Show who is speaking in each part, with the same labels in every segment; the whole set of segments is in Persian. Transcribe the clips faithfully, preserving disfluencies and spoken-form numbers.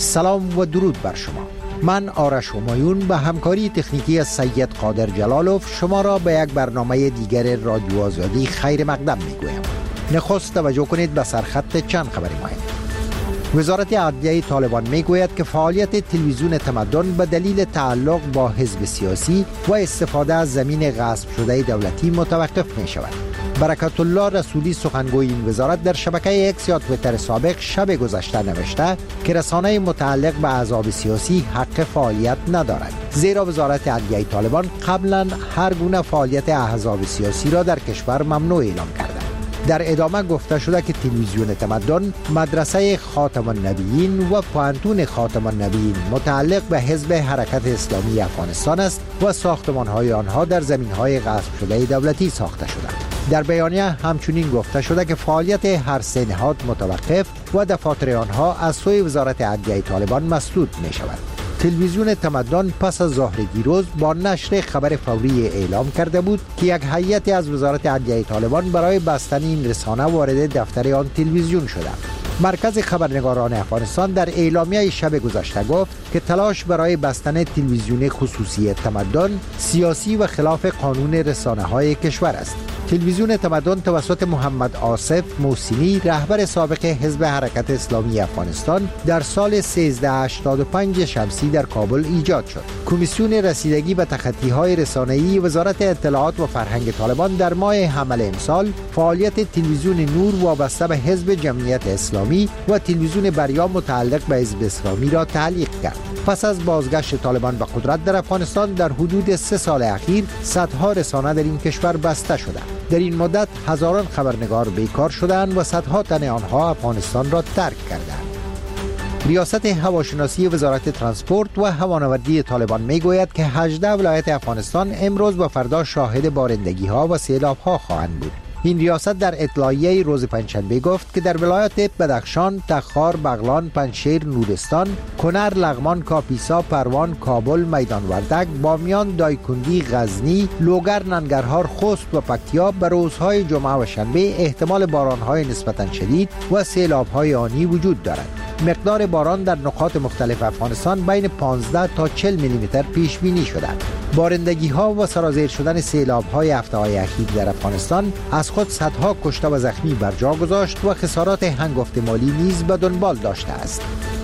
Speaker 1: سلام و درود بر شما. من آرش همایون به همکاری تکنیکی سید قادر جلالوف شما را به یک برنامه دیگر رادیو آزادی خیر مقدم میگویم. نخست توجه کنید به سرخط چند خبری مهم. وزارت عدلیه طالبان میگوید که فعالیت تلویزیون تمدن به دلیل تعلق با حزب سیاسی و استفاده از زمین غصب شده دولتی متوقف می شود. برکت الله رسولی سخنگوی این وزارت در شبکه اکس یا تویتر سابق شب گذشته نوشته که رسانه متعلق به احزاب سیاسی حق فعالیت ندارد، زیرا وزارت عدلیه طالبان قبلا هر گونه فعالیت احزاب سیاسی را در کشور ممنوع اعلام کرده. در ادامه گفته شده که تلویزیون تمدن مدرسه خاتم النبیین و پوانتون خاتم النبیین متعلق به حزب حرکت اسلامی افغانستان است و ساختمان‌های آنها در زمین‌های غصب شده دولتی ساخته شده. در بیانیه همچنین گفته شده که فعالیت هر سه نهاد متوقف و دفاتر آنها از سوی وزارت عدلیه طالبان مسدود می شود. تلویزیون تمدن پس از ظهر دیروز با نشر خبر فوری اعلام کرده بود که یک هیئت از وزارت عدلیه طالبان برای بستن این رسانه وارد دفتر آن تلویزیون شده. مرکز خبرنگاران افغانستان در اعلامیه شب گذشته گفت که تلاش برای بستن تلویزیون خصوصی تمدن سیاسی و خلاف قانون رسانه‌های کشور است. تلویزیون تمدن توسط محمد آصف موسیمی رهبر سابق حزب حرکت اسلامی افغانستان در سال سیزده هشتاد و پنج شمسی در کابل ایجاد شد. کمیسیون رسیدگی به تخطی‌های رسانه‌ای وزارت اطلاعات و فرهنگ طالبان در ماه حمل امسال فعالیت تلویزیون نور وابسته به حزب جمعیت اسلامی و تلویزیون بریا متعلق به حزب اسلامی را تعلیق کرد. پس از بازگشت طالبان به قدرت در افغانستان در حدود سه سال اخیر صدها رسانه در این کشور بسته شده. در این مدت هزاران خبرنگار بیکار شدند و صدها تن آنها افغانستان را ترک کردند. ریاست هواشناسی وزارت ترانسپورت و هوانوردی طالبان میگوید که هجده ولایت افغانستان امروز و فردا شاهد بارندگی ها و سیلاب ها خواهند بود. این ریاست در اطلاعیه روز پنجشنبه گفت که در ولایات بدخشان، تخار، بغلان، پنجشیر، نورستان، کنر، لغمان، کاپیسا، پروان، کابل، میدان وردک، بامیان، دایکندی، غزنی، لوگر، ننگرهار، خوست و پکتیا به روزهای جمعه و شنبه احتمال بارانهای نسبتاً شدید و سیلاب‌های آنی وجود دارد. مقدار باران در نقاط مختلف افغانستان بین پانزده تا چهل میلی متر پیش بینی شده. بارندگی ها و سرازیر شدن سیلاب های هفته های اخیر در افغانستان از خود صدها کشته و زخمی بر جا گذاشت و خسارات هنگفت مالی نیز به دنبال داشته است.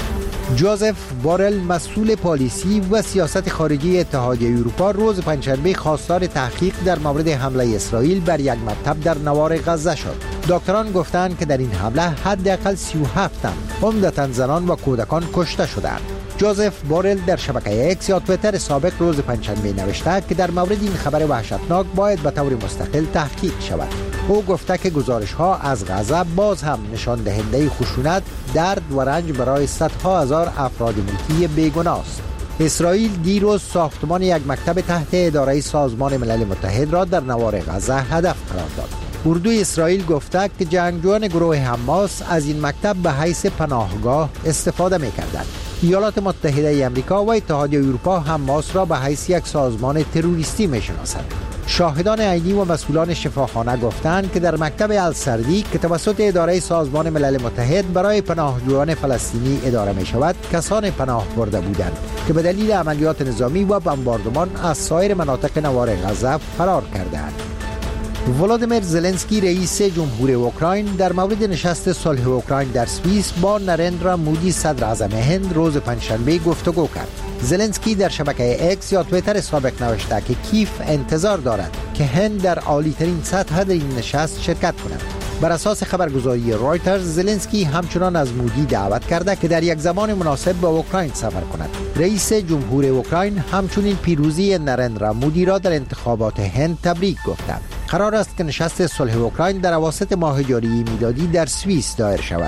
Speaker 1: جوزف بورل مسئول پالیسی و سیاست خارجی اتحادیه اروپا روز پنجشنبه خواستار تحقیق در مورد حمله اسرائیل بر یک مکتب در نوار غزه شد. دکتران گفتند که در این حمله حداقل سی و هفت تن عمدتاً زنان و کودکان کشته شدند. جوزف بورل در شبکه اکس یا تویتر سابق روز پنجشنبه نوشته که در مورد این خبر وحشتناک باید به طور مستقل تحقیق شود. او گفته که گزارش ها از غزه باز هم نشان دهنده خشونت، درد و رنج برای صدها هزار افراد ملکی بیگناه است. اسرائیل دیروز ساختمان یک مکتب تحت اداره سازمان ملل متحد را در نوار غزه هدف قرار داد. اردوی اسرائیل گفته که جنگجویان گروه حماس از این مکتب به حیث پناهگاه استفاده می‌کردند. ایالات متحده آمریکا و اتحادیه اروپا حماس را به حیث یک سازمان تروریستی می‌شناسند. شاهدان عینی و مسئولان شفاخانه گفتند که در مکتب السردی که توسط اداره سازمان ملل متحد برای پناهجویان فلسطینی اداره می شود کسان پناه برده بودند که به دلیل عملیات نظامی و بمباردمان از سایر مناطق نوار غزه فرار کردند. ولادیمیر زلنسکی رئیس جمهور اوکراین در مورد نشست صلح اوکراین در سوئیس با نرندرا مودی صدر اعظم هند روز پنجشنبه گفتگو کرد. زلنسکی در شبکه اکس یا تویتر سابق نوشته که کیف انتظار دارد که هند در عالی‌ترین سطح در این نشست شرکت کند. بر اساس خبرگزاری رایترز زلنسکی همچنان از مودی دعوت کرده که در یک زمان مناسب به اوکراین سفر کند. رئیس جمهور اوکراین همچنین پیروزی نرندرا مودی را در انتخابات هند تبریک گفتند. قرار است که نشست صلح اوکراین در اواسط ماه جاری میلادی در سوئیس دایر شود.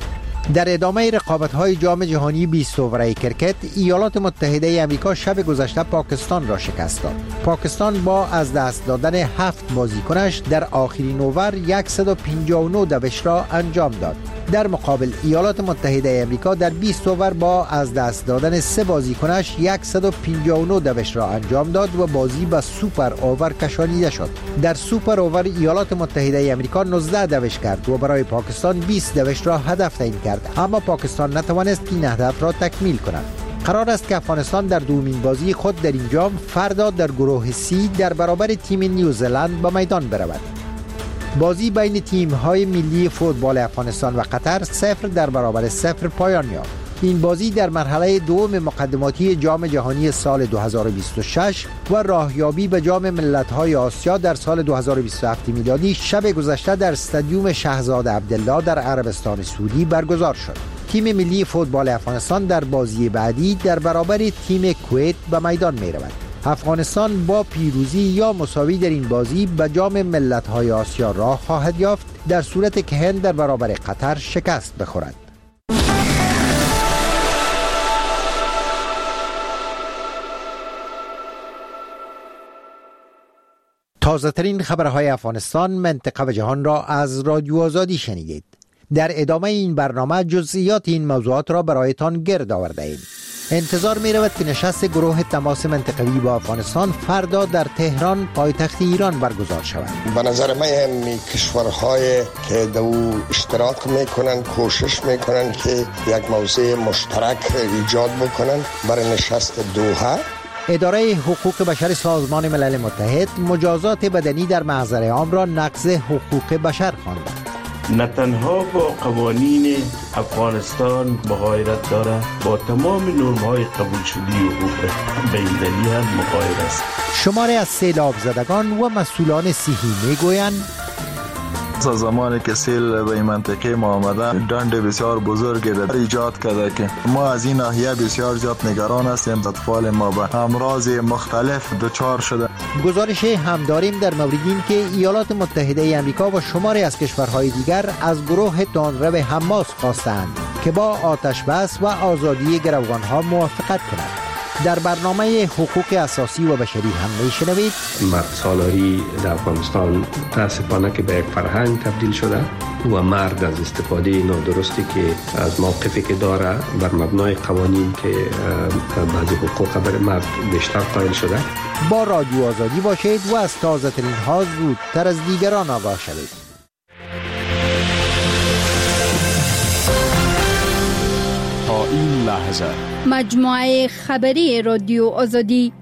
Speaker 1: در ادامه رقابت‌های جام جهانی بیست اووره کرکت، ایالات متحده آمریکا شب گذشته پاکستان را شکست داد. پاکستان با از دست دادن هفت بازیکنش در آخرین اوور صد و پنجاه و نه دوش را انجام داد. در مقابل ایالات متحده آمریکا در بیست اوور با از دست دادن سه بازیکنش صد و پنجاه و نه دوش را انجام داد و بازی به سوپر اوور کشانیده شد. در سوپر اوور ایالات متحده آمریکا نوزده دوش کرد و برای پاکستان بیست دوش را هدف تعیین کرد، اما پاکستان نتوانست این هدف را تکمیل کند. قرار است که افغانستان در دومین بازی خود در این جام فردا در گروه سی در برابر تیم نیوزلند به میدان برود. بازی بین تیم‌های ملی فوتبال افغانستان و قطر صفر در برابر صفر پایان یافت. این بازی در مرحله دوم مقدماتی جام جهانی سال دو هزار و بیست و شش و راهیابی به جام ملت‌های آسیا در سال دو هزار و بیست و هفت میلادی شب گذشته در استادیوم شهزاده عبدالله در عربستان سعودی برگزار شد. تیم ملی فوتبال افغانستان در بازی بعدی در برابر تیم کویت به میدان می رود. افغانستان با پیروزی یا مساوی در این بازی به جام ملت‌های آسیا راه خواهد یافت در صورتی که هند در برابر قطر شکست بخورد. تازه ترین خبرهای افغانستان، منطقه و جهان را از رادیو آزادی شنیدید. در ادامه این برنامه جزئیات این موضوعات را برایتان گرد آورده ایم. انتظار می رود که نشست گروه تماس منطقوی با افغانستان فردا در تهران پایتخت ایران برگزار شود.
Speaker 2: به نظر من این کشورهای که دو اشتراک میکنن کوشش میکنن که یک موضوع مشترک ایجاد بکنن برای نشست دوحه.
Speaker 1: اداره حقوق بشر سازمان ملل متحد مجازات بدنی در محضر عام را نقض حقوق بشر خوانده.
Speaker 3: نه تنها با قوانین افغانستان مغایرت داره، با تمام نرم‌های قبول شده حقوق بین‌المللی هم مغایر است.
Speaker 1: شماری از سیلاب زدگان و مسئولان صحی میگویند
Speaker 4: از زمانی که سیل به این منطقه ما آمده دند بسیار بزرگی را ایجاد کرده که ما از این ناحیه بسیار زیاد نگران هستیم. اطفال ما به امراض مختلف دچار شده.
Speaker 1: گزارش هم داریم در مورد این که ایالات متحده آمریکا و شماری از کشورهای دیگر از گروه تندرو حماس خواستند که با آتش بس و آزادی گروگانها موافقت کنند. در برنامه حقوق اساسی و بشری هم میشنوید
Speaker 5: مرد سالاری در افغانستان متاسفانه که به یک فرهنگ تبدیل شده و مرد از استفاده نادرستی که از موقفی که داره بر مبنای قوانین که بعضی حقوق بر مرد بیشتر قائل شده.
Speaker 1: با رادیو آزادی باشید و از تازه ترین ها زودتر از دیگران آگاه شوید.
Speaker 6: تا این لحظه
Speaker 7: مجموعه خبری رادیو آزادی.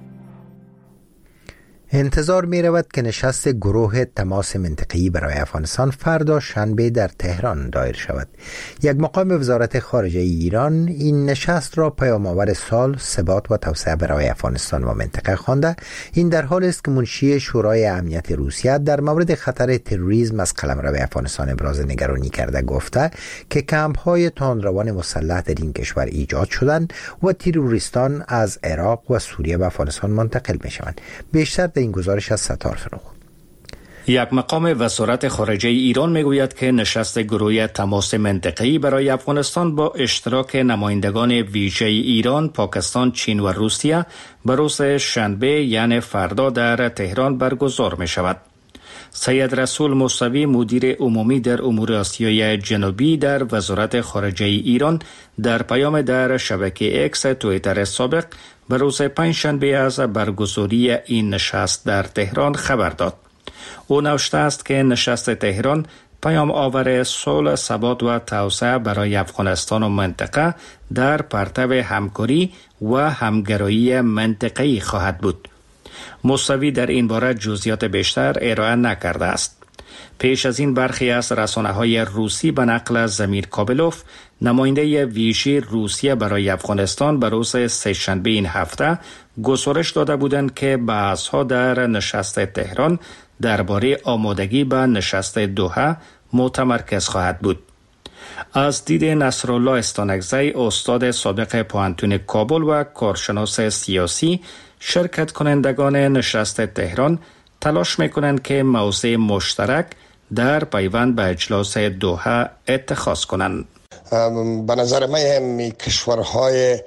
Speaker 1: انتظار می رود که نشست گروه تماس منطقه‌ای برای افغانستان فردا شنبه در تهران دایر شود. یک مقام وزارت خارجه ایران این نشست را پیام‌آور سال ثبات و توسعه برای افغانستان و منطقه خوانده. این در حالی است که منشی شورای امنیت روسیه در مورد خطر تروریسم از قلمرو افغانستان ابراز نگرانی کرده گفته که کمپ‌های تندروان مسلح در این کشور ایجاد شدند و تروریستان از عراق و سوریه به افغانستان منتقل می‌شوند. بیشتر این گزارش از ستار فروغ.
Speaker 8: یک مقام وزارت خارجه ایران میگوید که نشست گروه تماس منطقه‌ای برای افغانستان با اشتراک نمایندگان ویژه ایران، پاکستان، چین و روسیه به روز شنبه یعنی فردا در تهران برگزار می شود. سید رسول موسوی مدیر عمومی در امور آسیای جنوبی در وزارت خارجه ایران در پیام در شبکه اکس توییتر سابق به روز پنجشنبه از برگزاری این نشست در تهران خبر داد. او نوشته است که نشست تهران پیام آور صلح، ثبات و توسعه برای افغانستان و منطقه در پرتو همکاری و همگرایی منطقه‌ای خواهد بود. موسوی در این باره جزئیات بیشتر ارائه نکرده است. پیش از این برخی از رسانه‌های روسی به نقل زمیر کابلوف، نماینده ویژه روسیه برای افغانستان، به روز سه‌شنبه این هفته گزارش داده بودند که بحث‌ها در نشست تهران درباره آمادگی به نشست دوحه متمرکز خواهد بود. از دید نصرالله استانکزی، استاد سابق پوهنتون کابل و کارشناس سیاسی، شرکت کنندگان نشست تهران تلاش میکنند که موضع مشترک در پیوند به اجلاس دوحه اتخاذ کنند.
Speaker 2: به نظر من هم کشورهای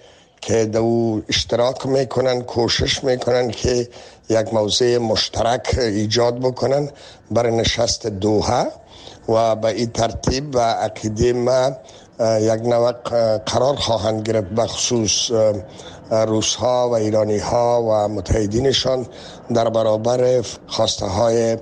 Speaker 2: که دو اشتراک میکنن، کوشش میکنن که یک موضع مشترک ایجاد بکنن برای نشست دوحه و به این ترتیب و عقیده ما یک نوع قرار خواهند گرفت بخصوص روس ها و ایرانی ها و متحدینشان در برابر خواسته های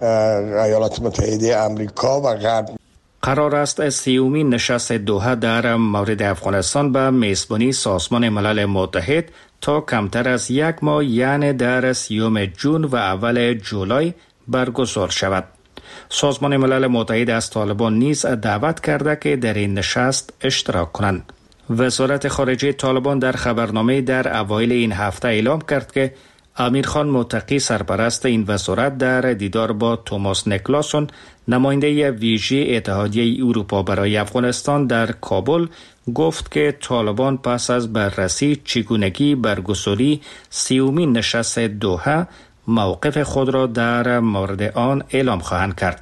Speaker 2: ایالات متحده آمریکا و غرب.
Speaker 8: قرار است سیومین نشست دوحه در مورد افغانستان به میزبانی سازمان ملل متحد تا کمتر از یک ماه یعنی در سیوم جون و اول جولای برگزار شود. سازمان ملل متحد از طالبان نیز دعوت کرده که در این نشست اشتراک کنند. وزارت خارجه طالبان در خبرنامه در اوایل این هفته اعلام کرد که امیرخان متقی سرپرست این وزارت در دیدار با توماس نیکلاسون نماینده ویژه اتحادیه اروپا برای افغانستان در کابل گفت که طالبان پس از بررسی چگونگی برگزاری سیومین نشست دوحه موقف خود را در مورد آن اعلام خواهند کرد.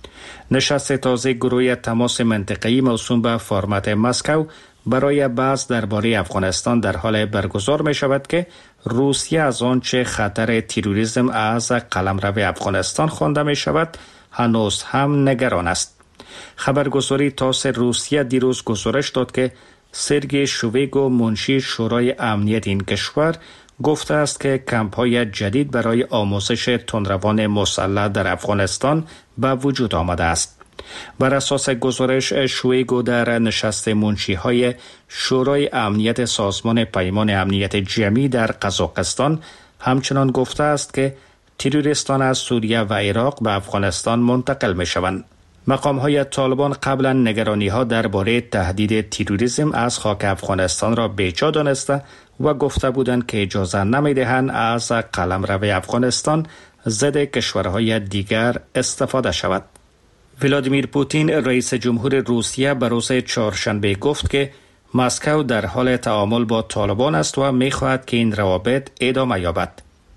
Speaker 8: نشست تازه گروه تماس منطقه‌ای موسوم به فرمت مسکو برای بحث درباره افغانستان در حال برگزار می شود که روسیه از آنچه خطر تروریسم از قلمرو افغانستان خوانده می شود هنوز هم نگران است. خبرگزاری تاس روسیه دیروز گزارش داد که سرگئی شویگو منشی شورای امنیت این کشور گفته است که کمپ‌های جدید برای آموزش تندروان مسلح در افغانستان به وجود آمده است. بر اساس گزارش شویگو در نشست منشی‌های شورای امنیت سازمان پیمان امنیت جمعی در قزاقستان همچنان گفته است که تروریستان از سوریه و عراق به افغانستان منتقل می‌شوند. مقام‌های طالبان قبلا نگرانی‌ها درباره تهدید تروریسم از خاک افغانستان را بیجا دانسته و گفته بودند که اجازه نمی‌دهند از قلمرو افغانستان ضد کشورهای دیگر استفاده شود. ولادیمیر پوتین رئیس جمهور روسیه به روز چهارشنبه گفت که مسکو در حال تعامل با طالبان است و می‌خواهد که این روابط ادامه یابد.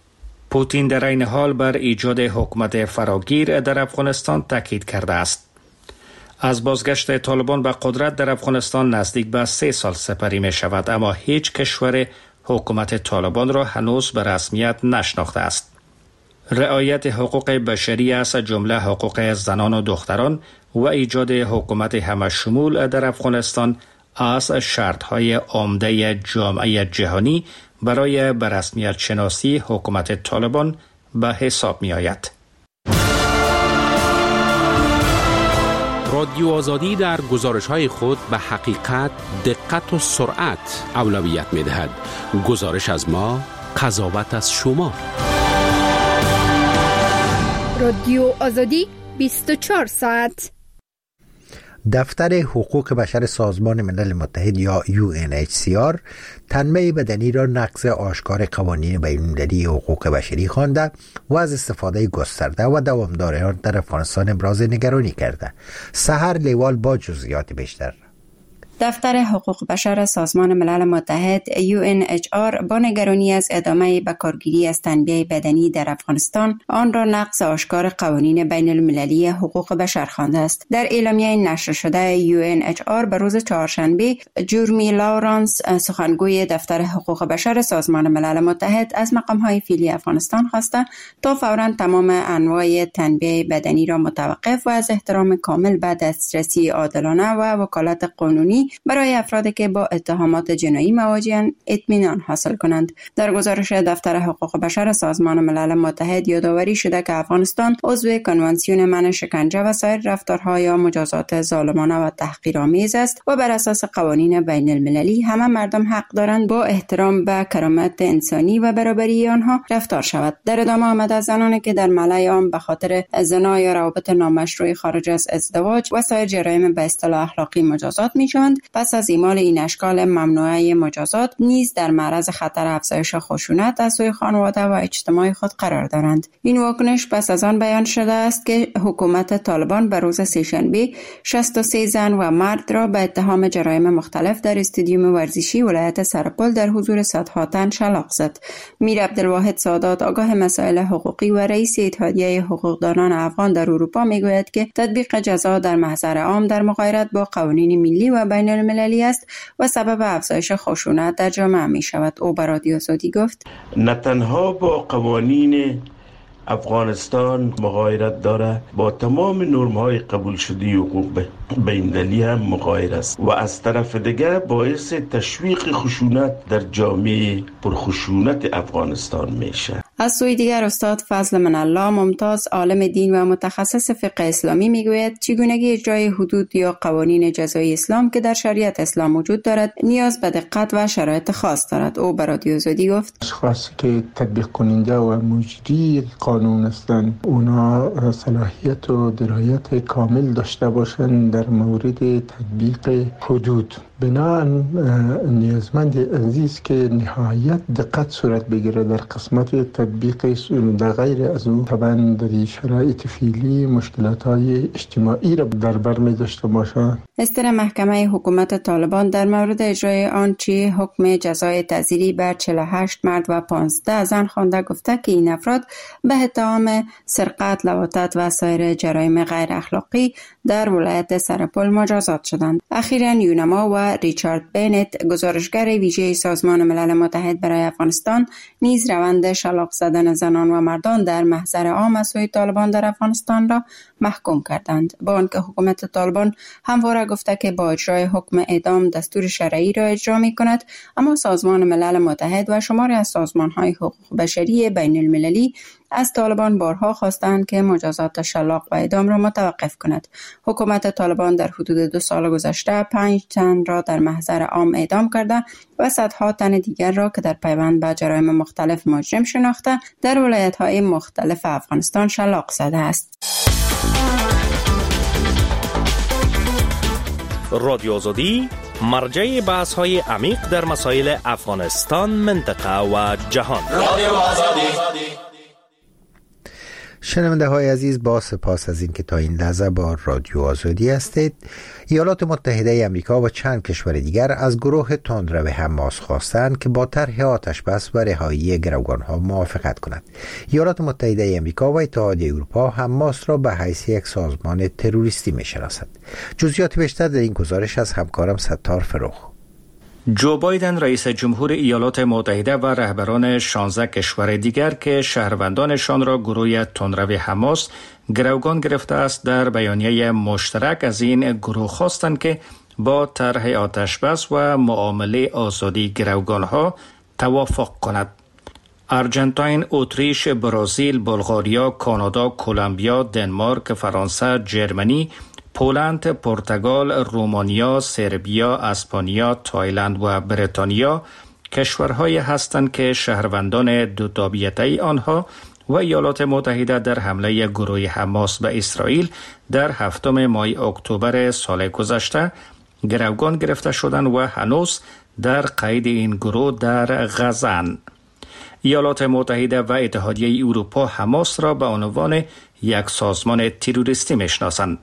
Speaker 8: پوتین در این حال بر ایجاد حکومت فراگیر در افغانستان تاکید کرده است. از بازگشت طالبان به قدرت در افغانستان نزدیک به سه سال سپری می شود، اما هیچ کشور حکومت طالبان را هنوز به رسمیت نشناخته است. رعایت حقوق بشری از جمله حقوق زنان و دختران و ایجاد حکومت همه‌شمول در افغانستان از شرط‌های عمده جامعه جهانی برای به رسمیت شناسی حکومت طالبان به حساب می آید.
Speaker 9: رادیو آزادی در گزارش‌های خود به حقیقت، دقت و سرعت اولویت می‌دهد. گزارش از ما، قضاوت از شما.
Speaker 7: رادیو آزادی بیست و چهار ساعت.
Speaker 1: دفتر حقوق بشر سازمان ملل متحد یا یو ان اچ سی آر تنبیه بدنی را نقض آشکار قوانین بین‌المللی حقوق بشری خوانده و از استفاده گسترده و دوامدار آن در افغانستان ابراز نگرانی کرده. سحر لیوال با جزئیات بیشتر.
Speaker 10: دفتر حقوق بشر سازمان ملل متحد یو ان اچ آر با نگرانی از ادامه بکارگیری از تنبیه بدنی در افغانستان آن را نقض آشکار قوانین بین المللی حقوق بشر خوانده است. در اعلامیه نشر شده یو ان اچ آر به روز چهارشنبه جورمی لاورانس سخنگوی دفتر حقوق بشر سازمان ملل متحد از مقام‌های فعلی افغانستان خواسته تا فوراً تمام انواع تنبیه بدنی را متوقف و از احترام کامل به دسترسی عادلانه و وکالت قانونی برای افرادی که با اتهامات جنایی مواجه‌اند اطمینان حاصل کنند. در گزارش دفتر حقوق بشر سازمان ملل متحد یادآوری شده که افغانستان عضو کنوانسیون منع شکنجه و سایر رفتارها یا مجازات ظالمانه و تحقیرآمیز است و بر اساس قوانین بین المللی همه مردم حق دارند با احترام به کرامت انسانی و برابری آنها رفتار شود. در ادامه آمده از زنانی که در ملأ عام به خاطر زنا یا روابط نامشروع خارج از ازدواج و سایر جرایم به اصطلاح اخلاقی مجازات می‌شوند، پس از اعمال این اشکال ممنوعه مجازات نیز در معرض خطر افزایش خشونت از سوی خانواده و اجتماع خود قرار دارند. این واکنش پس از آن بیان شده است که حکومت طالبان به روز سه‌شنبه شصت و سه زن و مرد را به اتهام جرایم مختلف در استادیوم ورزشی ولایت سرپل در حضور صدها تن شلاق زد. میر عبدالواحد سادات آگاه مسائل حقوقی و رئیس اتحادیه حقوقدانان افغان در اروپا میگوید که تطبیق جزا در محضر عام در مغایرت با قوانین ملی و بین بین المللی است و سبب افزایش خشونت در جامعه می شود. او به رادیو آزادی گفت
Speaker 3: نه تنها با قوانین افغانستان مغایرت داره، با تمام نرم‌های قبول شده حقوق بین‌المللی هم مغایر است و از طرف دیگر باعث تشویق خشونت در جامعه پرخشونت افغانستان میشه.
Speaker 10: از سوی دیگر استاد فضل منالله ممتاز، عالم دین و متخصص فقه اسلامی میگوید چگونگی اجرای حدود یا قوانین جزایی اسلام که در شریعت اسلام وجود دارد نیاز به دقت و شرایط خاص دارد. او به رادیو آزادی گفت
Speaker 11: اشخاصی که تطبیق کننده و مجری قانون هستند اونا صلاحیت و درایت کامل داشته باشند در مورد تطبیق حدود. بنابراین نیازمند عزیز که نهایت دقت صورت بگیره در قسمت تطبیق در غیر از او طبعا در شرایط فعلی مشکلات های اجتماعی را در بر می داشته باشند.
Speaker 10: استر محکمه حکومت طالبان در مورد اجرای آنچه حکم جزای تعزیری بر چهل و هشت مرد و پانزده زن خوانده گفته که این افراد به اتهام سرقت، لواطت و سایر جرایم غیر اخلاقی در ولایت سرپل مجازات شدند. اخیراً یونما و ریچارد بینت گزارشگر ویژه سازمان ملل متحد برای افغانستان نیز روند شلاق زدن زنان و مردان در محضر عام از سوی طالبان در افغانستان را محکوم کردند، با آنکه حکومت طالبان همواره گفته که با اجرای حکم اعدام دستور شرعی را اجرا می کند، اما سازمان ملل متحد و شماری از سازمان‌های حقوق بشری بین المللی از طالبان بارها خواستند که مجازات شلاق و اعدام را متوقف کند. حکومت طالبان در حدود دو سال گذشته پنج تن را در محضر عام اعدام کرده و صدها تن دیگر را که در پیوند به جرایم مختلف مجرم شناخته در ولایت‌های مختلف افغانستان شلاق زده است.
Speaker 12: رادیو آزادی مرجع بحث‌های عمیق در مسائل افغانستان، منطقه و جهان. رادیو آزادی.
Speaker 1: شنونده های عزیز، با سپاس از این که تا این لحظه با رادیو آزادی هستید. ایالات متحده امریکا و چند کشور دیگر از گروه تندرو حماس خواستند که با طرح آتش بس و رهایی گروگانها موافقت کند. ایالات متحده امریکا و اتحادیه اروپا حماس را به حیث یک سازمان تروریستی می‌شناسند. جزئیات بیشتر در این گزارش از همکارم ستار فروخ.
Speaker 8: جو بایدن رئیس جمهور ایالات متحده و رهبران شانزده کشور دیگر که شهروندانشان را گروه تندرو حماس گروگان گرفته است در بیانیه مشترک از این گروه خواستند که با طرح آتش بس و معامله آزادی گروگانها توافق کند. ارژانتین، اتریش، برزیل، بلغاریا، کانادا، کلمبیا، دنمارک، فرانسه، جرمنی، پولند، پرتغال، رومانیا، سربیا، اسپانیا، تایلند و بریتانیا کشورهایی هستند که شهروندان دو تابعیتی آنها و ایالات متحده در حمله گروه حماس به اسرائیل در هفتم ماه اکتبر سال گذشته گروگان گرفته شدند و هنوز در قید این گروه در غزه‌اند. ایالات متحده و اتحادیه اروپا حماس را به عنوان یک سازمان تروریستی میشناسند.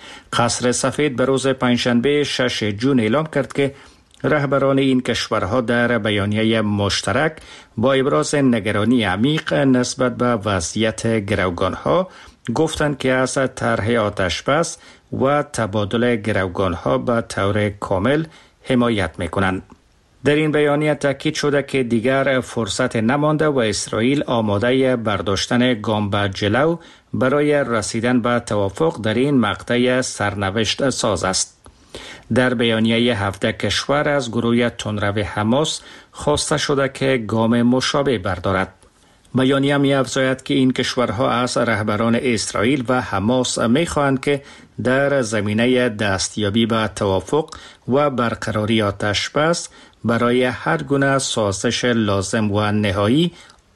Speaker 8: قصر سفید به روز پنجشنبه شش جون اعلام کرد که رهبران این کشورها در بیانیه مشترک با ابراز نگرانی عمیق نسبت به وضعیت گروگانها گفتند که از طرح آتش بس و تبادل گروگانها به طور کامل حمایت میکنند. در این بیانیه تاکید شده که دیگر فرصت نمانده و اسرائیل آماده برداشتن گام به جلو برای رسیدن به توافق در این مقطع سرنوشت ساز است. در بیانیه هفده کشور از گروه تندرو حماس خواسته شده که گام مشابه بردارد. بیانیه می افزاید که این کشورها از رهبران اسرائیل و حماس می خواهند که در زمینه دستیابی به توافق و برقراری آتش بس برای هر گونه سازش لازم و نهایی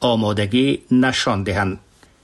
Speaker 8: آمادگی نشان دهند.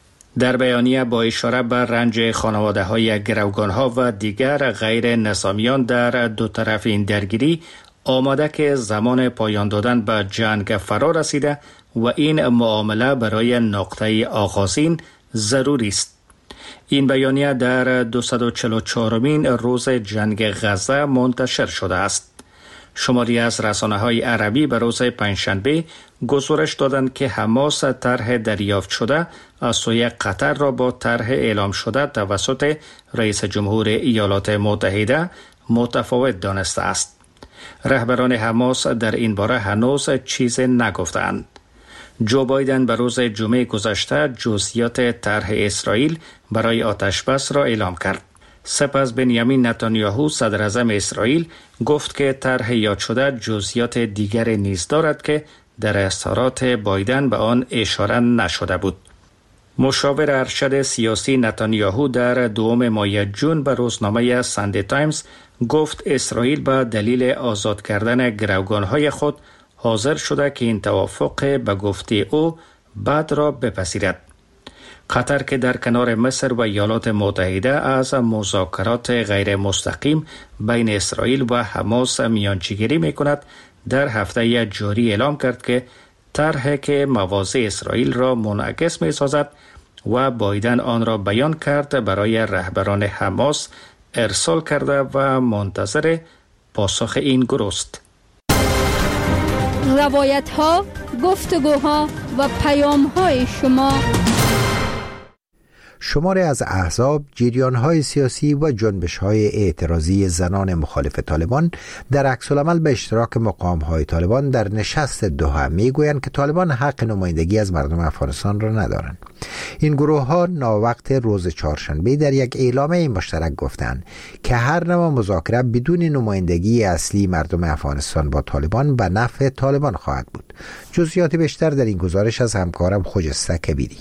Speaker 8: در بیانیه با اشاره به رنج خانواده های گروگانها و دیگر غیر نظامیان در دو طرف این درگیری آماده که زمان پایان دادن به جنگ فرا رسیده و این معامله برای نقطه آغازین ضروری است. این بیانیه در دویست و چهل و چهارمین روز جنگ غزه منتشر شده است. شماری از رسانه‌های عربی به روز پنجشنبه گزارش دادند که حماس طرح دریافت شده از سوی قطر را با طرح اعلام شده توسط رئیس جمهور ایالات متحده متفاوت دانسته است. رهبران حماس در این باره هنوز چیز نگفتند. جو بایدن به روز جمعه گذشته جزئیات طرح اسرائیل برای آتشبس را اعلام کرد. سپس بنیامین نتانیاهو صدر اعظم اسرائیل گفت که طرح یاد شده جزئیات دیگر نیز دارد که در اظهارات بایدن به آن اشاره نشده بود. مشاور ارشد سیاسی نتانیاهو در دوم ماه جون به روزنامه ساندی تایمز گفت اسرائیل به دلیل آزاد کردن گروگانهای خود حاضر شده که این توافق به گفته او بعد را بپذیرد. قطر که در کنار مصر و ایالات متحده از مذاکرات غیر مستقیم بین اسرائیل و حماس میانجیگری می کند، در هفته جاری اعلام کرد که طرحی که مواضع اسرائیل را منعکس می سازد و بایدن آن را بیان کرد برای رهبران حماس ارسال کرده و منتظر پاسخ این گروه است.
Speaker 7: روایت ها، گفتگوها و پیام های شما.
Speaker 1: شماری از احزاب، جریان‌های سیاسی و جنبش‌های اعتراضی زنان مخالف طالبان در عکس‌العمل به اشتراک مقام‌های طالبان در نشست دوحه می‌گویند که طالبان حق نمایندگی از مردم افغانستان را ندارند. این گروه‌ها ناوقت روز چهارشنبه در یک اعلامیه مشترک گفتند که هر نوع مذاکره بدون نمایندگی اصلی مردم افغانستان با طالبان به نفع طالبان خواهد بود. جزئیات بیشتر در این گزارش از همکارم خجسته کبیری.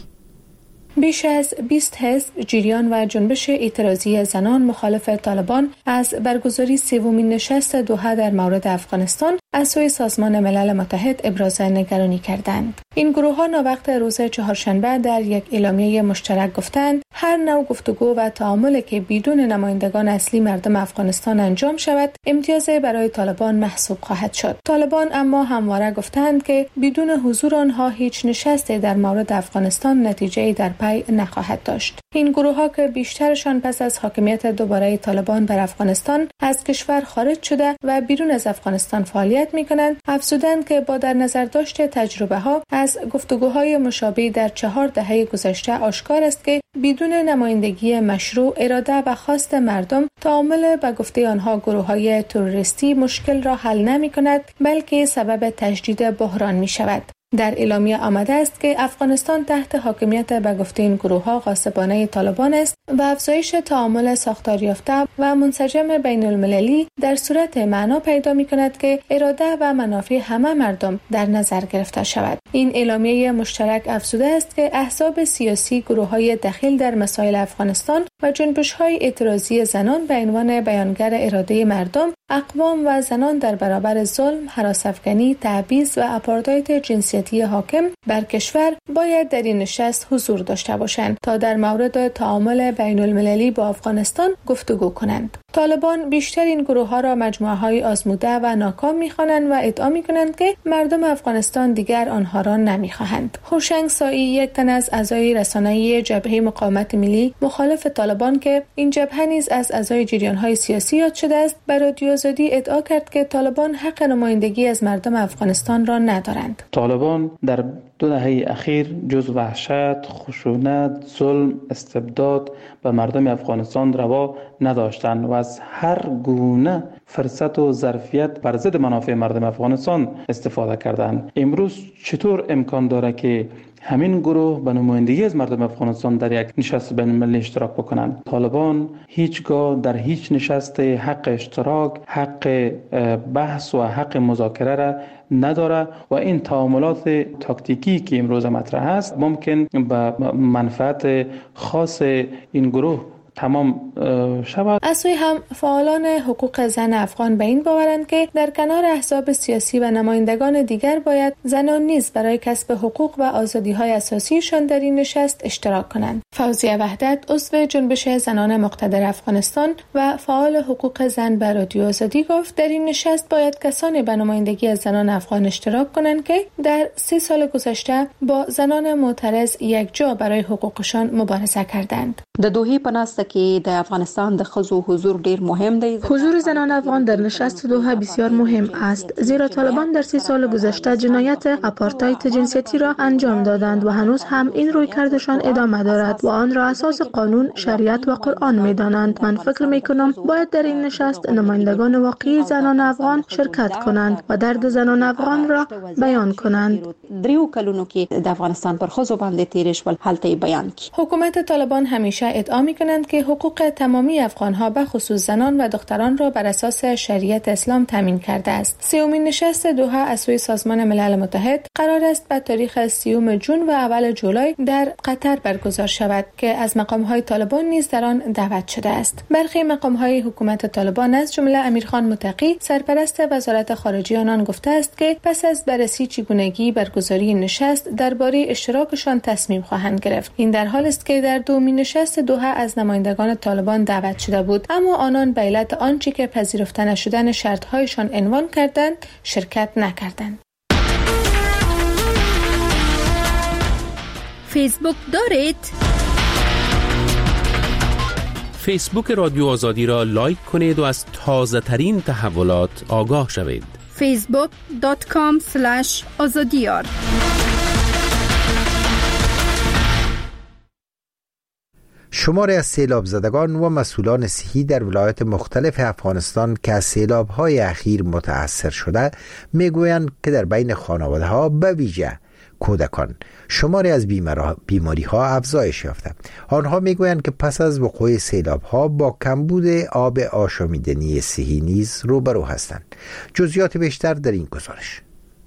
Speaker 13: بیش از بیست حزب، جریان و جنبش اعتراضی زنان مخالف طالبان از برگزاری سومین نشست دوحه در مورد افغانستان از سوی سازمان ملل متحد ابراز نگرانی کردند. این گروه‌ها ناوقت روز چهارشنبه در یک اعلامیه مشترک گفتند هر نوع گفتگو و تعاملی که بدون نمایندگان اصلی مردم افغانستان انجام شود امتیاز برای طالبان محسوب خواهد شد. طالبان اما همواره گفتند که بدون حضور آنها هیچ نشستی در مورد افغانستان نتیجه‌ای در پی نخواهد داشت. این گروه‌ها که بیشترشان پس از حاکمیت دوباره طالبان بر افغانستان از کشور خارج شده و بیرون از افغانستان فعالیت می‌کنند، افزودند که با در نظر داشت تجربه‌ها از گفتگوهای مشابه در چهار دهه گذشته آشکار است که بدون نمایندگی مشروع، اراده و خواست مردم، تعامل به گفته آنها گروه‌های تروریستی مشکل را حل نمی‌کند، بلکه سبب تشدید بحران می‌شود. در اعلامیه آمده است که افغانستان تحت حاکمیت به گفته این گروه‌ها غاصبانه طالبان است و افزایش تعامل ساختاریافته و منسجم بین المللی در صورت معنا پیدا می‌کند که اراده و منافع همه مردم در نظر گرفته شود. این اعلامیه مشترک افزوده است که احزاب سیاسی، گروه‌های دخیل در مسائل افغانستان و جنبش‌های اعتراضی زنان به عنوان بیانگر اراده مردم، اقوام و زنان در برابر ظلم، هراس‌افکنی، تبعیض و آپارتاید جنسیتی حاکم بر کشور باید در این نشست حضور داشته باشند تا در مورد تعامل بین المللی با افغانستان گفتگو کنند. طالبان بیشتر این گروه‌ها را مجموعه‌های آزموده و ناکام می‌خوانند و ادعا می‌کنند که مردم افغانستان دیگر آنها را نمی‌خواهند. هوشنگ سایی، یک تن از اعضای رسانه‌ای جبهه مقاومت ملی مخالف طالبان که این جبهه نیز از اعضای جریان‌های سیاسی یاد شده است، بر رادیو آزادی ادعا کرد که طالبان حق نمایندگی از مردم افغانستان را ندارند.
Speaker 14: طالبان در دو دهه اخیر جز وحشت، خشونت، ظلم، استبداد به مردم افغانستان روا نداشتند و از هر گونه فرصت و ظرفیت بر ضد منافع مردم افغانستان استفاده کردند. امروز چطور امکان داره که همین گروه به نمایندگی از مردم افغانستان در یک نشست بین المللی اشتراک بکنند؟ طالبان هیچگاه در هیچ نشست حق اشتراک، حق بحث و حق مذاکره را نداره و این تعاملات تاکتیکی که امروز مطرح است ممکن به منفعت خاص این گروه تمام شود.
Speaker 13: از سوی هم فعالان حقوق زن افغان به این باورند که در کنار احزاب سیاسی و نمایندگان دیگر باید زنان نیز برای کسب حقوق و آزادی‌های اساسیشان در این نشست اشتراک کنند. فوزیه وحدت، عضو جنبش زنان مقتدر افغانستان و فعال حقوق زن به رادیو آزادی گفت در این نشست باید کسانی به نمایندگی از زنان افغان اشتراک کنند که در سی سال گذشته با زنان معترض یک جا برای حقوقشان مبارزه کردند.
Speaker 15: د دوحې په ناسته کې د افغانستان د ښځو حضور ډیر مهم دی.
Speaker 13: حضور زنان افغان در نشست دوحه بسیار مهم است، زیرا طالبان در سی سال گذشته جنایت آپارتاید جنسیتی را انجام دادند و هنوز هم این رویکردشان ادامه دارد و آن را اساس قانون، شریعت و قرآن می‌دانند. من فکر می‌کنم باید در این نشست نمایندگان واقعی زنان افغان شرکت کنند و درد زنان افغان را بیان کنند.
Speaker 15: دریو کلونو کې د افغانستان پر ښځو باندې تیر شول، هلته بیان کی.
Speaker 13: حکومت طالبان همیشه ادعا می‌کنند که حقوق تمامی افغان‌ها به خصوص زنان و دختران را بر اساس شریعت اسلام تامین کرده است. سومین نشست دوحه از سوی سازمان ملل متحد قرار است به تاریخ سیوم جون و اول جولای در قطر برگزار شود که از مقام‌های طالبان نیز در آن دعوت شده است. برخی مقام‌های حکومت طالبان از جمله امیرخان متقی سرپرست وزارت خارجه آنان گفته است که پس از بررسی چگونگی برگزاری نشست درباره اشتراکشان تصمیم خواهند گرفت. این در حالی است که در دومین نشست دوحه از نمایندگان طالبان دعوت شده بود، اما آنان به علت آنچه که پذیرفته نشدن شرط‌هایشان عنوان کردند شرکت نکردند.
Speaker 7: فیسبوک دارید؟
Speaker 9: فیسبوک رادیو آزادی را لایک کنید و از تازه ترین تحولات آگاه شوید.
Speaker 7: فیسبوک دات کام اسلش آزادیار.
Speaker 1: شماری از سیلاب زدگان و مسئولان صحی در ولایات مختلف افغانستان که از سیلاب‌های اخیر متاثر شده میگویند که در بین خانواده‌ها به ویژه کودکان شماری از بیماری‌ها افزایش یافته. آنها میگویند که پس از وقوع سیلاب‌ها با کمبود آب آشامیدنی صحی نیز روبرو هستند. جزئیات بیشتر در این گزارش.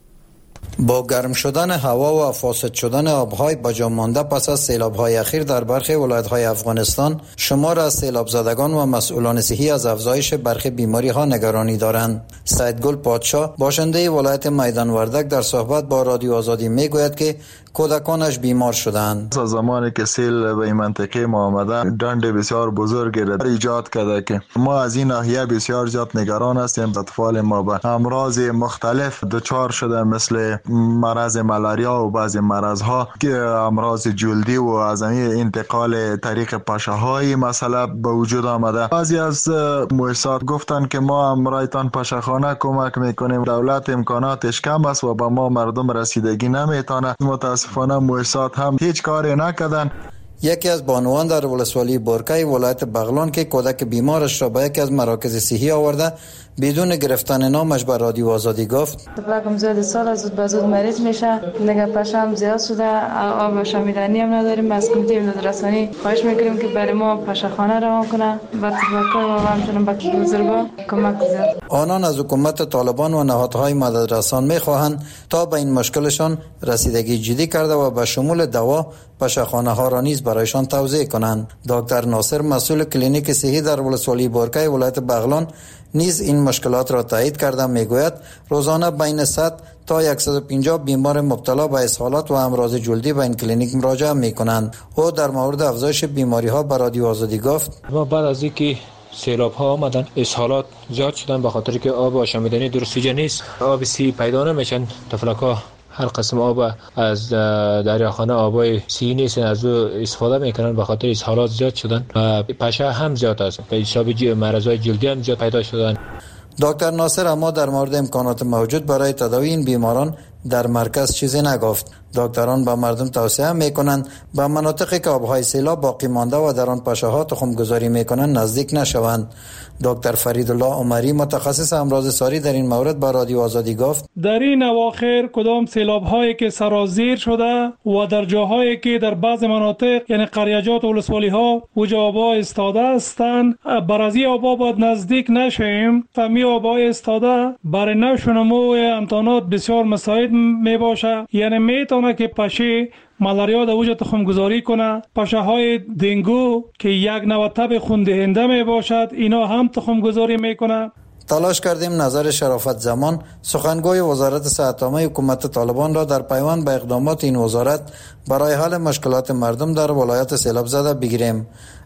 Speaker 16: با گرم شدن هوا و فاسد شدن آبهای بجا مانده پس از سیلاب‌های اخیر در برخی ولایت‌های افغانستان، شمار از سیلاب زدگان و مسئولان صحی از افزایش برخی بیماری‌ها نگرانی دارند. سیدگل پادشاه باشنده ولایت میدان وردک در صحبت با رادیو آزادی میگوید که کودکانش بیمار شدند.
Speaker 4: از زمانی که سیل به این منطقه ما آمده ډنډ بسیار بزرگی را ایجاد کرده که ما از این ناحیه بسیار زیاد نگران هستیم. اطفال ما به امراض مختلف دچار شده، مثل مرض ملاریا و بعضی مرضها که امراض جلدی و از انتقال طریق پشه های مسئله به وجود آمده. بعضی از مؤسسات گفتن که ما امرایتان پشه خانه کمک میکنیم، دولت امکاناتش کم است و به ما مردم رسیدگی نمیتونه. متاسفانه مؤسسات هم هیچ کاری نکردن.
Speaker 16: یکی از بانوان در ولسوالی بورکای ولایت بغلان که کودک بیمارش را به یکی از مراکز صحی آورده بدون گرفتن نامش به رادیو آزادی گفت:
Speaker 17: طفلکم زیاد سال زود به زود مریض میشه، نگه پشم زیاد شده، آب آشامیدنی هم نداریم. از کمیته امداد رسانی خواهش میکنیم که برای ما پشخانه روان کنه و طفلکای ما همچنان به بزرگا کمک کنه.
Speaker 16: آنان از حکومت طالبان و نهادهای مدد رسان میخواهند تا به این مشکلشان رسیدگی جدی کرده و به شمول دوا پشخانه ها را نیز برایشان توزیع کنند. دکتر ناصر مسئول کلینیک صحی در ولسوالی بورکای ولایت بغلان نیز این مشکلات را تایید کرده میگوید روزانه بین صد تا صد و پنجاه بیمار مبتلا به اسهالات و امراض جلدی به این کلینیک مراجعه میکنند. او در مورد افزایش بیماری ها به رادیو آزادی گفت:
Speaker 18: ما بعد از اینکه سیلاب ها آمدن اسهالات زیاد شدن به خاطر که آب آشامیدنی درستیجه نیست، آب سی پیدا نمیشن. طفلک ها هر قسم آب از دریاخانه آبای سی نیستن، از او استفاده میکنن به خاطر اسهالات زیاد شدن و پشه هم زیاد است. به حساب مرضای جلدی هم زیاد پیدا شدن.
Speaker 16: دکتر ناصر اما در مورد امکانات موجود برای تداوی این بیماران در مرکز چیزی نگفت. دکتران به مردم توصیه میکنند به مناطقی که آبهای سیلاب باقی مانده و در آن پشه ها تخم گذاری میکنند نزدیک نشوند. دکتر فریدالله عمری متخصص امراض ساری در این مورد با رادیو آزادی گفت:
Speaker 19: در این اواخر کدام سیلاب هایی که سرازیر شده و در جاهایی که در بعض مناطق یعنی قریجات و ولسوالی ها وجا آبها استاده هستند، بر از این آبها باید نزدیک نشیم. فمی آبها استاده برای نشو نمو امکانات بسیار مساعد می باشه، یعنی میتونه که پشه ملاریا در وجود تخم گذاری کنه. پشه های دنگو که یک نوع تب خون دهنده می باشد، اینا هم تخم گذاری میکنه.
Speaker 16: تلاش کردیم نظر شرافت زمان سخنگوی وزارت صحت عامه حکومت طالبان را در پیوند به اقدامات این وزارت برای حل مشکلات مردم در ولایت سیلاب زده بگیریم،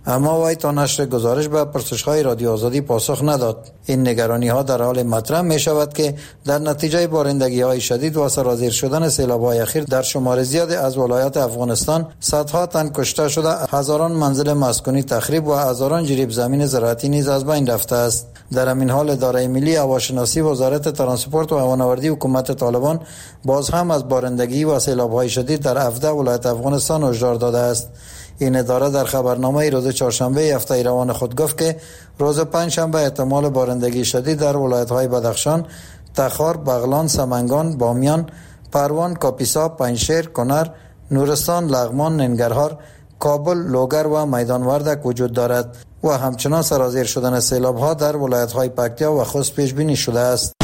Speaker 16: اما وی تا نشر گزارش به پرسش‌های رادیو آزادی پاسخ نداد. این نگرانی‌ها در حال مطرح می‌شود که در نتیجه بارندگی‌های شدید و سرازیر شدن سیلاب‌های اخیر در شمار زیادی از ولایات افغانستان صدها تن کشته شده، هزاران منزل مسکونی تخریب و هزاران جریب زمین زراعتی نیز از بین رفته است. در همین حال اداره ملی هواشناسی وزارت ترانسپورت و هوانوردی حکومت طالبان باز هم از بارندگی و سیلاب‌های شدید در هفده ولایت افغانستان هشدار داده است. این اداره در خبرنامه روز چهارشنبه هفته روان خود گفت که روز پنجشنبه احتمال بارندگی شدید در ولایت‌های بدخشان، تخار، بغلان، سمنگان، بامیان، پروان، کاپیسا، پنجشیر، کنر، نورستان، لغمان، ننگرهار، کابل، لوگر و میدان وردک وجود دارد و همچنان سرازیر شدن سیلاب‌ها در ولایت‌های پکتیا و خوست پیش بینی شده است.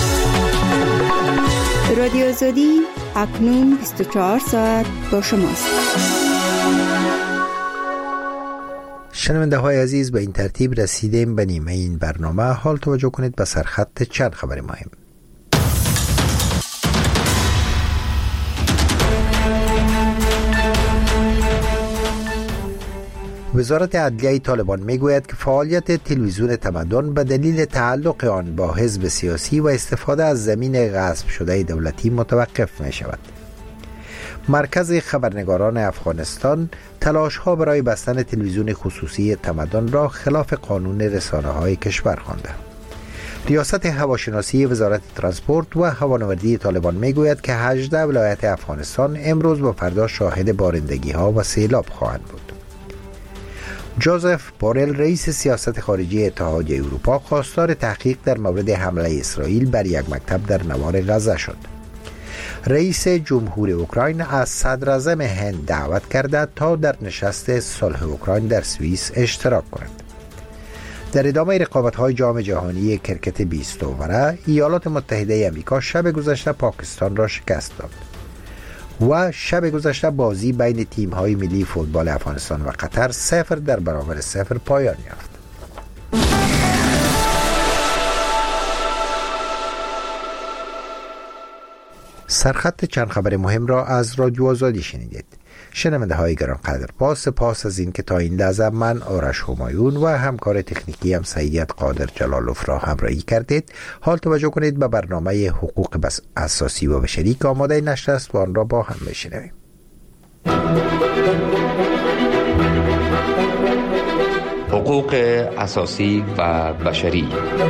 Speaker 10: رادیو آزادی اکنون بیست و چهار ساعت با شماست.
Speaker 1: شنونده های عزیز، به این ترتیب رسیدیم به نیمه این برنامه. حال توجه کنید به سرخط چند خبر مهم. وزارت عدلیه طالبان میگوید که فعالیت تلویزیون تمدن به دلیل تعلق آن با حزب سیاسی و استفاده از زمین غصب شده دولتی متوقف می شود. مرکز خبرنگاران افغانستان تلاش ها برای بستن تلویزیون خصوصی تمدن را خلاف قانون رسانه های کشور خوانده. ریاست هواشناسی وزارت ترانسپورت و هوانوردی طالبان میگوید که هجده ولایت افغانستان امروز و فردا شاهد بارندگی ها و سیلاب خواهند بود. جوزف بورل رئیس سیاست خارجی اتحادیه اروپا خواستار تحقیق در مورد حمله اسرائیل بر یک مکتب در نوار غزه شد. رئیس جمهور اوکراین از صدر اعظم هند دعوت کرده تا در نشست صلح اوکراین در سوئیس اشتراک کنند. در ادامه رقابت‌های جام جهانی کرکت بیست اووره، ایالات متحده آمریکا شب گذشته پاکستان را شکست داد و شب گذشته بازی بین تیم‌های ملی فوتبال افغانستان و قطر صفر در برابر صفر پایان یافت. سرخط چند خبر مهم را از رادیو آزادی شنیدید. شنونده های گرانقدر، با سپاس از این که تا این لحظه من آرش همایون و همکار تکنیکی هم سید قادر جلالوف را همراهی کردید. حال توجه کنید به برنامه حقوق بس اساسی و بشری که آماده نشر است و آن را با هم بشنویم.
Speaker 20: حقوق اساسی و بشری.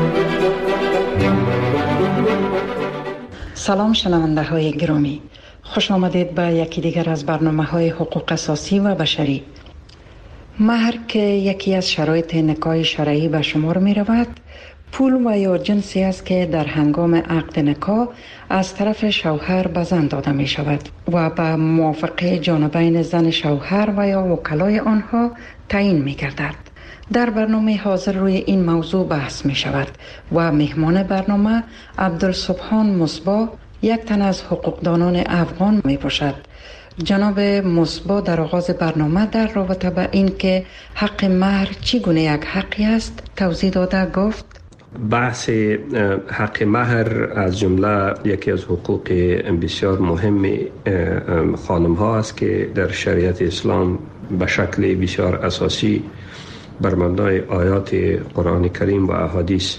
Speaker 21: سلام شنونده های گرامی، خوش آمدید به یکی دیگر از برنامه های حقوق اساسی و بشری. مهر که یکی از شرایط نکاح شرعی به شمار می رود، پول و یا جنسی است که در هنگام عقد نکاح از طرف شوهر به زن داده می شود و به موافقه جانبین زن شوهر و یا وکلای آنها تعیین می گردد. در برنامه حاضر روی این موضوع بحث می شود و مهمان برنامه عبدالسبحان مصباح، یک تن از حقوقدانان افغان می باشد. جناب مصباح در آغاز برنامه در رابطه به این که حق مهر چگونه یک حقی است توضیح داده گفت:
Speaker 5: بحث حق مهر از جمله یکی از حقوق بسیار مهم خانم ها است که در شریعت اسلام به شکل بسیار اساسی بر مبنای آیات قرآن کریم و احادیث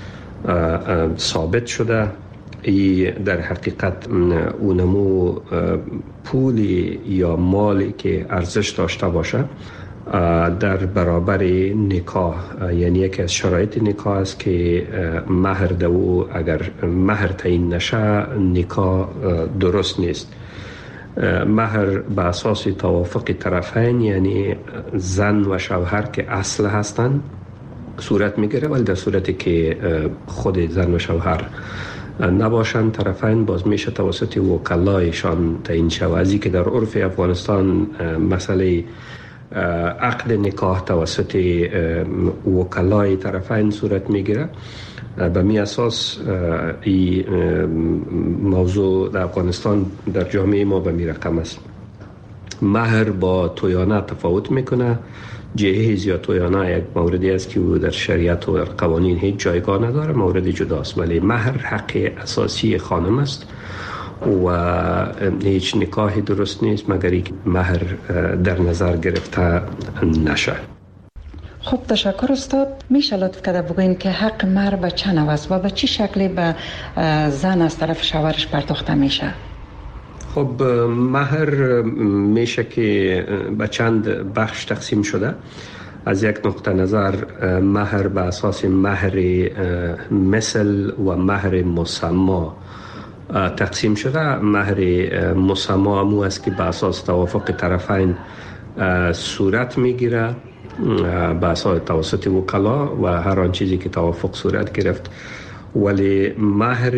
Speaker 5: ثابت شده. ای در حقیقت اونمو پولی یا مالی که ارزش داشته باشه در برابر نکاح، یعنی یکی از شرایط نکاح است که مهر دو اگر مهر تعیین نشه نکاح درست نیست. مهر به اساس توافق طرفین، یعنی زن و شوهر که اصل هستند صورت میگیره، ولی در صورتی که خود زن و شوهر نباشند طرفین باز میشه توسط وکلایشان تعیین شود. ازی که در عرف افغانستان مسئله عقد نکاح توسط وکلای طرفین صورت میگیره. به می اساس این موضوع در افغانستان در جامعه ما به می رقم است. مهر با تویانه تفاوت میکنه. جهیز یا تویانه یک موردی است که در شریعت و قوانین هیچ جایگاه نداره، مورد جداست، ولی مهر حق اساسی خانم است و هیچ نکاحی درست نیست مگر اینکه مهر در نظر گرفته نشه.
Speaker 21: خب تشکر استاد. میشه لطف کرده بگوین که حق مهر به چه نوع است و به چه شکلی به زن از طرف شوهرش پرداخته میشه؟
Speaker 5: خب مهر میشه که به چند بخش تقسیم شده. از یک نقطه نظر مهر به اساس مهر مثل و مهر مسما تقسیم شده. مهر مسما مو است که به اساس توافق طرفین صورت میگیره به اساس توسط وکلا و هر آن چیزی که توافق صورت گرفت. ولی مهر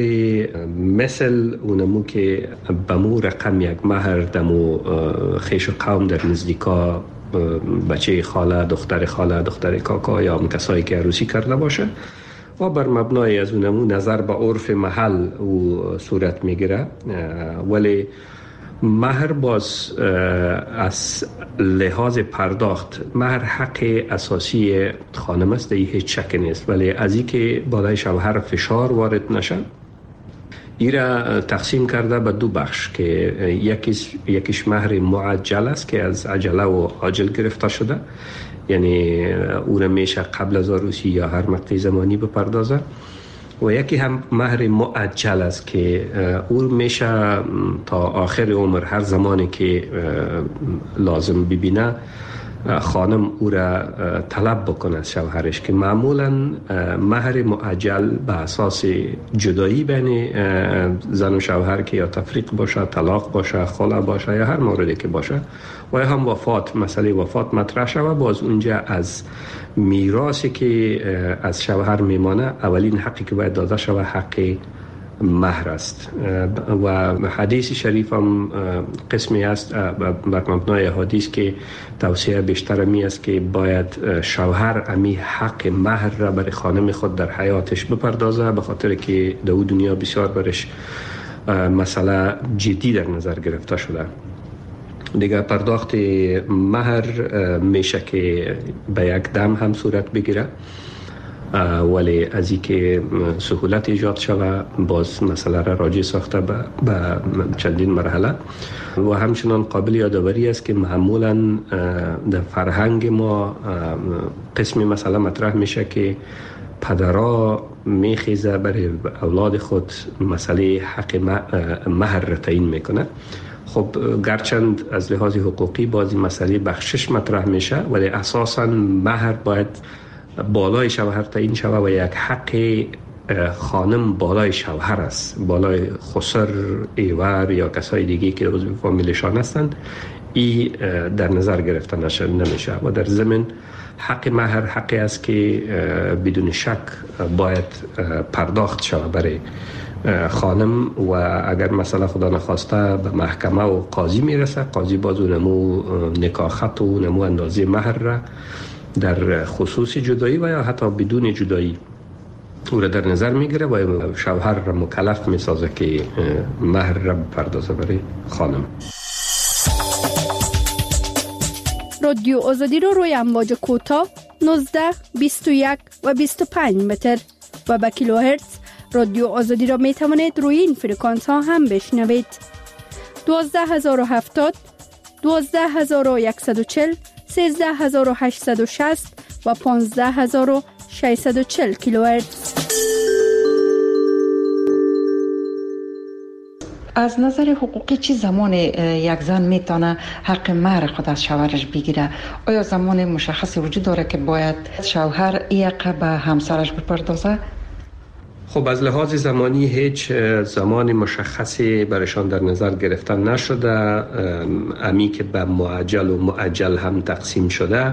Speaker 5: مثل اونمو که بمو رقم یک مهر دمو خیش و قوم در نزدیکا بچه خاله، دختر خاله، دختر کاکا یا هم کسایی که عروسی کرده باشه و بر مبنای از اونمو نظر به عرف محل او صورت میگیره. ولی مهر باز از لحاظ پرداخت مهر حق اساسی خانم است، این هیچ شک نیست. ولی از این که بالای شوهر فشار وارد نشه این را تقسیم کرده به دو بخش که یکیش, یکیش مهر معجل است که از عجله و عاجل گرفته شده، یعنی او را میشه قبل از عروسی یا هر مقطع زمانی بپردازه. و یکی هم مهر معجل است که او میشه تا آخر عمر هر زمانی که لازم ببینه خانم او را طلب بکنه از شوهرش، که معمولا مهر معجل به اساس جدایی بین زن و شوهر که یا تفریق باشه، طلاق باشه، خلع باشه یا هر موردی که باشه و یا هم وفات، مسئله وفات مطرح شوه، باز اونجا از میراثی که از شوهر میمانه اولین حقی که باید داده شوه حق مهر است. و حدیث شریف هم قسمی است بر مبنای حدیث که توصیه بیشتر می است که باید شوهر امی حق مهر را برای خانم خود در حیاتش بپردازه، به خاطر که در دنیا بسیار برش مسئله جدی در نظر گرفته شده. دیگه پرداخت مهر میشه که به یک دم هم صورت بگیره، ولی از این که سهولت ایجاد شود باز مسئله را راجع ساخته به چندین مرحله. و همچنان قابل یادآوری است که معمولا در فرهنگ ما قسمی مسئله مطرح میشه که پدرها میخیزه برای اولاد خود مسئله حق مهر را تعیین میکنه. خب گرچند از لحاظ حقوقی بازی مسئله بخشش مطرح میشه، ولی اساساً مهر باید بالای شوهر تعیین شود و یک حق خانم بالای شوهر است، بالای خسر، ایور یا کسای دیگه که عضو فامیلشان هستند، این در نظر گرفته نمیشه. و در ضمن حق مهر حقی است که بدون شک باید پرداخت شود برای خانم و اگر مثلا خدا نخواسته به محکمه و قاضی میرسه، قاضی باز نمو نکاح خط و نمو اندازه مهر را در خصوص جدایی و یا حتی بدون جدایی او را در نظر میگیره و شوهر را مکلف میسازه که مهر را پردازه برای خانم.
Speaker 7: رادیو آزادی رو روی امواج کوتاه نوزده، بیست و یک و بیست و پنج متر و به کیلوهرتز رادیو آزادی را می توانید روی این فرکانس ها هم بشنوید. دوازده هزار و هفتاد، دوازده هزار و صد و چهل، سیزده هزار و هشتصد و شصت و پانزده هزار و ششصد و چهل کیلوهرتز.
Speaker 21: از نظر حقوقی چی زمان یک زن میتونه حق مهر خود از شوهرش بگیره؟ آیا زمان مشخصی وجود داره که باید شوهر این حق به همسرش بپردازه؟
Speaker 5: خب از لحاظ زمانی هیچ زمان مشخصی برشان در نظر گرفتن نشده. امی که به معجل و معجل هم تقسیم شده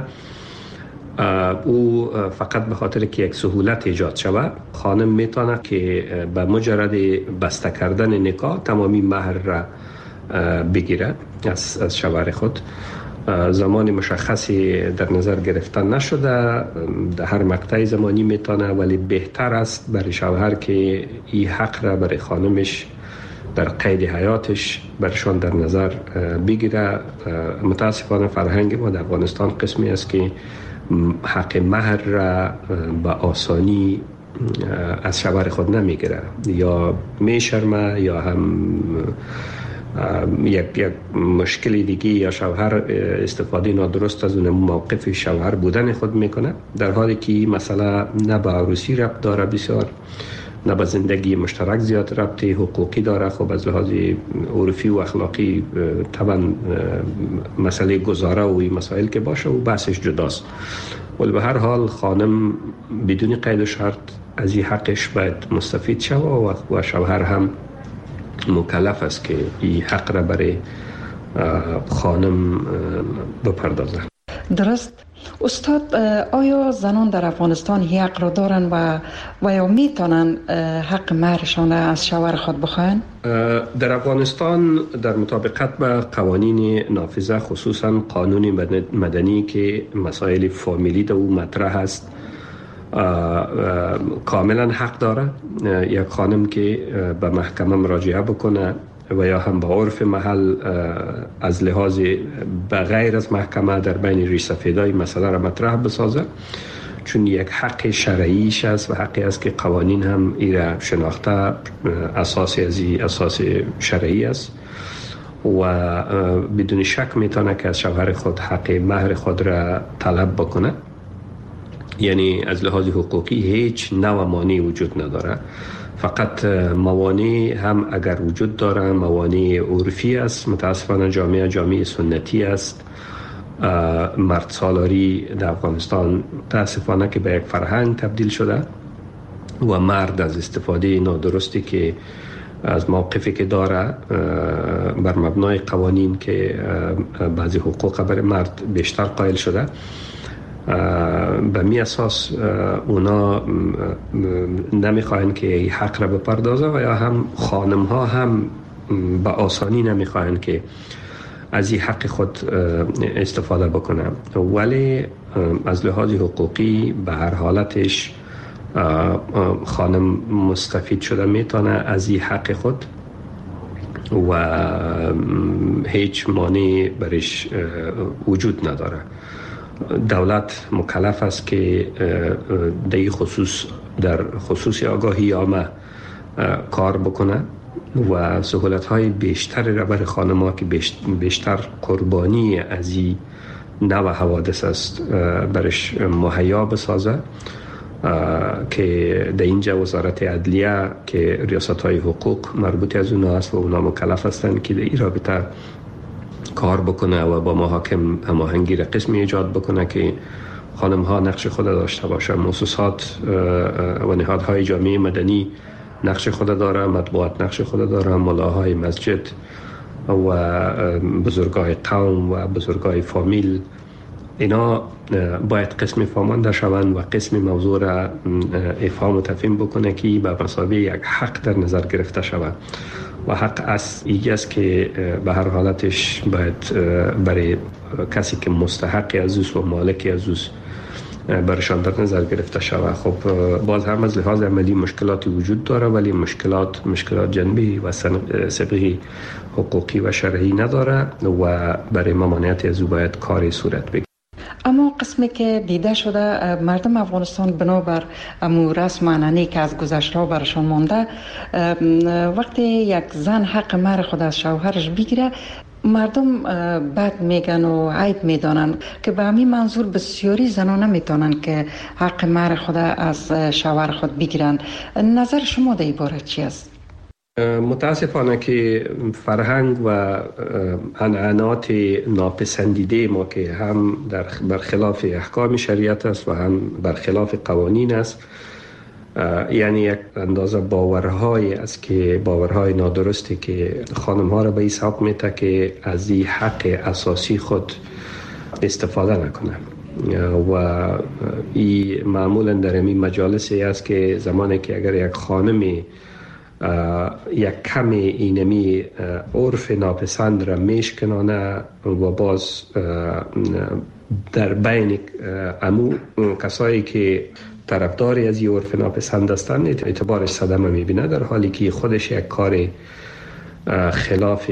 Speaker 5: او فقط به خاطر که یک سهولت ایجاد شود، خانم میتونه که به مجرد بسته کردن نکاح تمامی مهر را بگیرد از از شوهر خود. زمان مشخصی در نظر گرفتن نشده، در هر مقطع زمانی میتونه، ولی بهتر است برای شوهر که این حق را برای خانمش در قید حیاتش برشان در نظر بگیره. متاسفانه فرهنگ ما در افغانستان قسمی است که حق مهر را به آسانی از شوهر خود نمیگیره، یا میشرمه یا هم یک یک مشکل دیگه یا شوهر استفاده نادرست از اون موقف شوهر بودن خود میکنه، در حالی که مسئله نه به عروسی ربط داره بسیار، نه به زندگی مشترک زیاد ربط حقوقی داره. خب از لحاظ عرفی و اخلاقی طبعا مسئله گذاره و این مسائل که باشه و بحثش جداست، ولی به هر حال خانم بدون قید و شرط از این حقش باید مستفید شود و شوهر هم مکلف است که این حق را برای خانم بپردازه.
Speaker 21: درست. استاد، آیا زنان در افغانستان حق را دارن و و یا میتونن حق مهرشان از شوهر خود بخواهند؟
Speaker 5: در افغانستان در مطابقت با قوانین نافذه، خصوصا قانون مدنی که مسائل فامیلی در او مطرح است، کاملا حق داره یک خانم که به محکمه مراجعه بکنه و یا هم به عرف محل از لحاظ به غیر از محکمه در بین ریش سفیدای مسئله را مطرح بسازه، چون یک حق شرعیش است و حقی است که قوانین هم ایره شناخته اساسی از اساس شرعی است و بدون شک میتونه که از شوهر خود حق مهر خود را طلب بکنه. یعنی از لحاظ حقوقی هیچ نوع مانعی وجود نداره، فقط موانع هم اگر وجود داره موانع عرفی است. متاسفانه جامعه جامعه سنتی است. مرد سالاری در افغانستان متاسفانه که به یک فرهنگ تبدیل شده و مرد از استفاده نادرستی که از موقفی که داره بر مبنای قوانین که بعضی حقوق برای مرد بیشتر قائل شده، به می اساس اونا نمیخواین که این حق را بپردازه و یا هم خانم ها هم به آسانی نمیخواین که از این حق خود استفاده بکنه، ولی از لحاظ حقوقی به هر حالتش خانم مستفید شده میتونه از این حق خود و هیچ مانع برش وجود نداره. دولت مکلف است که در خصوص در خصوص آگاهی عامه کار بکنه و سهولت های بیشتر را برای خانم ها که بیشتر قربانی از این نوع حوادث است برش مهیا بسازه، که در اینجا وزارت عدلیه که ریاست های حقوق مربوط از اونها است و اونا مکلف هستند که در این رابطه کار بکنه و با محاکم هماهنگی را قسمی ایجاد بکنه که خانم ها نقش خود داشته باشه. مؤسسات و نهادهای جامعه مدنی نقش خود داره، مطبوعات نقش خود داره، ملاهای مسجد و بزرگای قوم و بزرگای فامیل، اینا باید قسم فهمانده شوند و قسم موضوع را افهام و تفهیم بکنه که به مثابه یک حق در نظر گرفته شود و حق از ایگه است که به هر حالتش باید برای کسی که مستحق از اوست و مالک از اوست برشان در نظر گرفته شود. خب باز هم از لحاظ عملی مشکلاتی وجود داره، ولی مشکلات مشکلات جنبی و سبقی حقوقی و شرعی نداره و برای ممانعت از او باید کاری صورت بگیره.
Speaker 21: اما قسمی که دیده شده مردم افغانستان بنابر امو رسم عنعنه‌ای که از گذشته برشان مانده، وقتی یک زن حق مهر خود از شوهرش بگیره مردم بد میگن و عیب میدانن که به همین منظور بسیاری زنان نمیتونن که حق مهر خود از شوهر خود بگیرن. نظر شما در این باره چی است؟
Speaker 5: متاسفانه که فرهنگ و عنعنات ناپسندیده ما که هم در برخلاف احکام شریعت است و هم برخلاف قوانین است، یعنی یک اندازه باورهای است که باورهای نادرستی که خانم ها را به این سبب میته که از این حق اساسی خود استفاده نکنه و این معمولا در این مجالسی است که زمانی که اگر یک خانمی یک کم اینمی عرف ناپسند را میشکنانه و باز در بین امو کسایی که طرفداری از این عرف ناپسند هستند اعتبارش صدمه میبینه، در حالی که خودش یک کار خلاف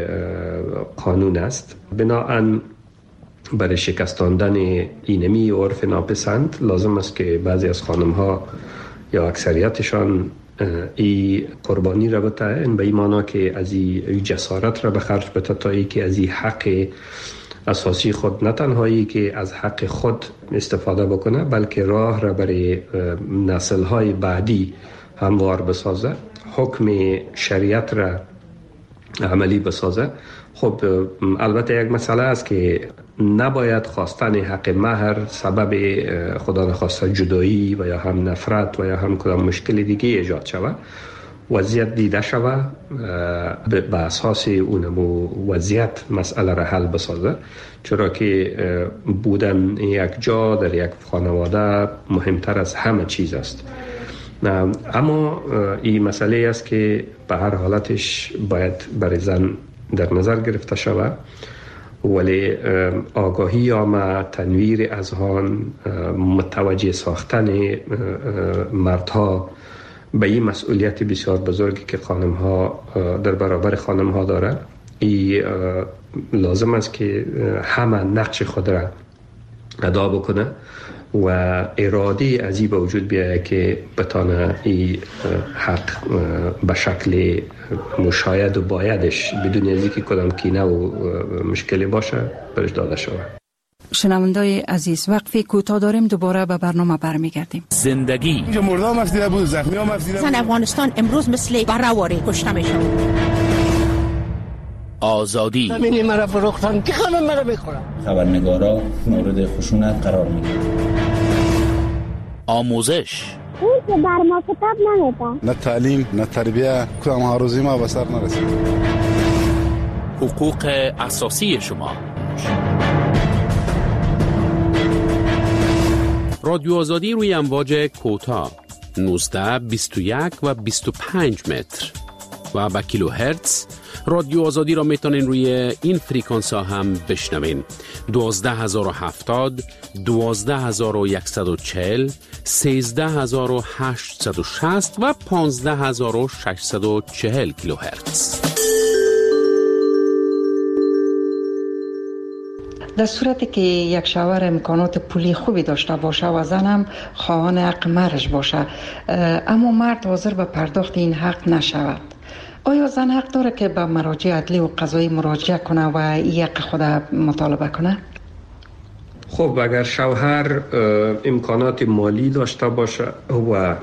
Speaker 5: قانون است. بناهن برای شکستاندن اینمی عرف ناپسند لازم است که بعضی از خانم ها یا اکثریتشان ای قربانی را بته، این به این معنا که از این جسارت را به خرج بته تا ای که از این حق اساسی خود نه تنهایی که از حق خود استفاده بکنه بلکه راه را برای نسل‌های بعدی هموار بسازه، حکم شریعت را عملی بسازه. خب البته یک مسئله است که نباید خواستن حق مهر سبب خدا نخواسته جدایی و یا هم نفرت و یا هم کدام مشکل دیگه ایجاد شود. وضعیت دیده شود به اساس اونمو وضعیت مسئله را حل بسازه، چرا که بودن یک جا در یک خانواده مهمتر از همه چیز است. اما این مسئله است که به هر حالتش باید برای زن در نظر گرفته شود، ولی آگاهی آمه، تنویر اذهان، متوجه ساختن مردها به این مسئولیت بسیار بزرگی که خانم ها در برابر خانم ها داره، این لازم است که همه نقش خود را ادا بکنه و اراده از این به وجود بیاید که بتانه این حق به شکل مشاید و بایدش بدون از اینکه کدام کینه و مشکلی باشه برش داده شود.
Speaker 21: شنوندای عزیز، وقفی کوتاه داریم، دوباره به برنامه برمیگردیم.
Speaker 6: زندگی
Speaker 22: اینجا مردم افزیده بود، زخمی هم افزیده بود.
Speaker 6: زن افغانستان امروز مثل برهواری کشته میشه. آزادی
Speaker 22: زمینی مرا فروختن که خانم مرا بخورم.
Speaker 23: خبرنگارا مورد خشونت قرار میگیرن.
Speaker 6: آموزش
Speaker 24: اون که بر ما کتاب نمیده،
Speaker 22: نه تعلیم نه تربیه، کدام هاروزی ما به سر نرسید.
Speaker 6: حقوق اساسی شما. رادیو آزادی روی امواج کوتاه نوزده، بیست و یک و بیست و پنج متر و با کیلو هرتز. رادیو آزادی را میتونین روی این فریکانس ها هم بشنوین: دوازده هزار و هفتاد، دوازده هزار و صد و چهل، سیزده هزار و هشتصد و شصت و پانزده هزار و ششصد و چهل کیلو هرتز.
Speaker 21: در صورتی که یک شوهر امکانات پولی خوبی داشته باشه و زنم خواهان حق مرج باشه، اما مرد حاضر به پرداخت این حق نشود، آیا زن حق داره که به مراجع عدلی و قضایی مراجعه کنه و این حق خود مطالبه کنه؟
Speaker 5: خب اگر شوهر امکانات مالی داشته باشه و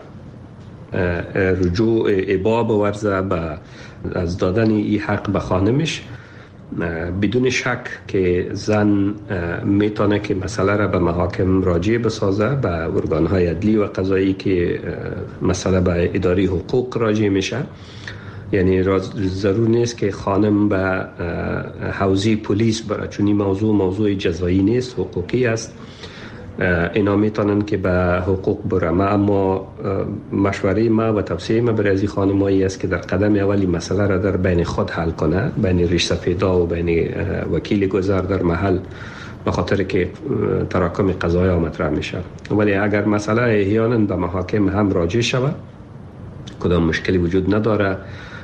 Speaker 5: رجوع ابا بورزه به از دادن این حق به خانمش، بدون شک که زن میتونه که مسئله را به محاکم راجع بسازه، به ارگانهای عدلی و قضایی که مسئله به اداره حقوق راجع میشه. یعنی ضرور نیست که خانم به حوزه پلیس بره، چون این موضوع موضوع جزایی نیست، حقوقی است. اینا میتونن که به حقوق برم، اما مشوره ما و توصیه ما برای از خانمایی است که در قدم اولی مسئله را در بین خود حل کنه، بین ریش سفیدا و بین وکیل گذار در محل، به خاطر که تراکم قضایا مطرح میشه. ولی اگر مسئله احیانا به محاکم هم راجع شود، کدام مشکلی وجود نداره.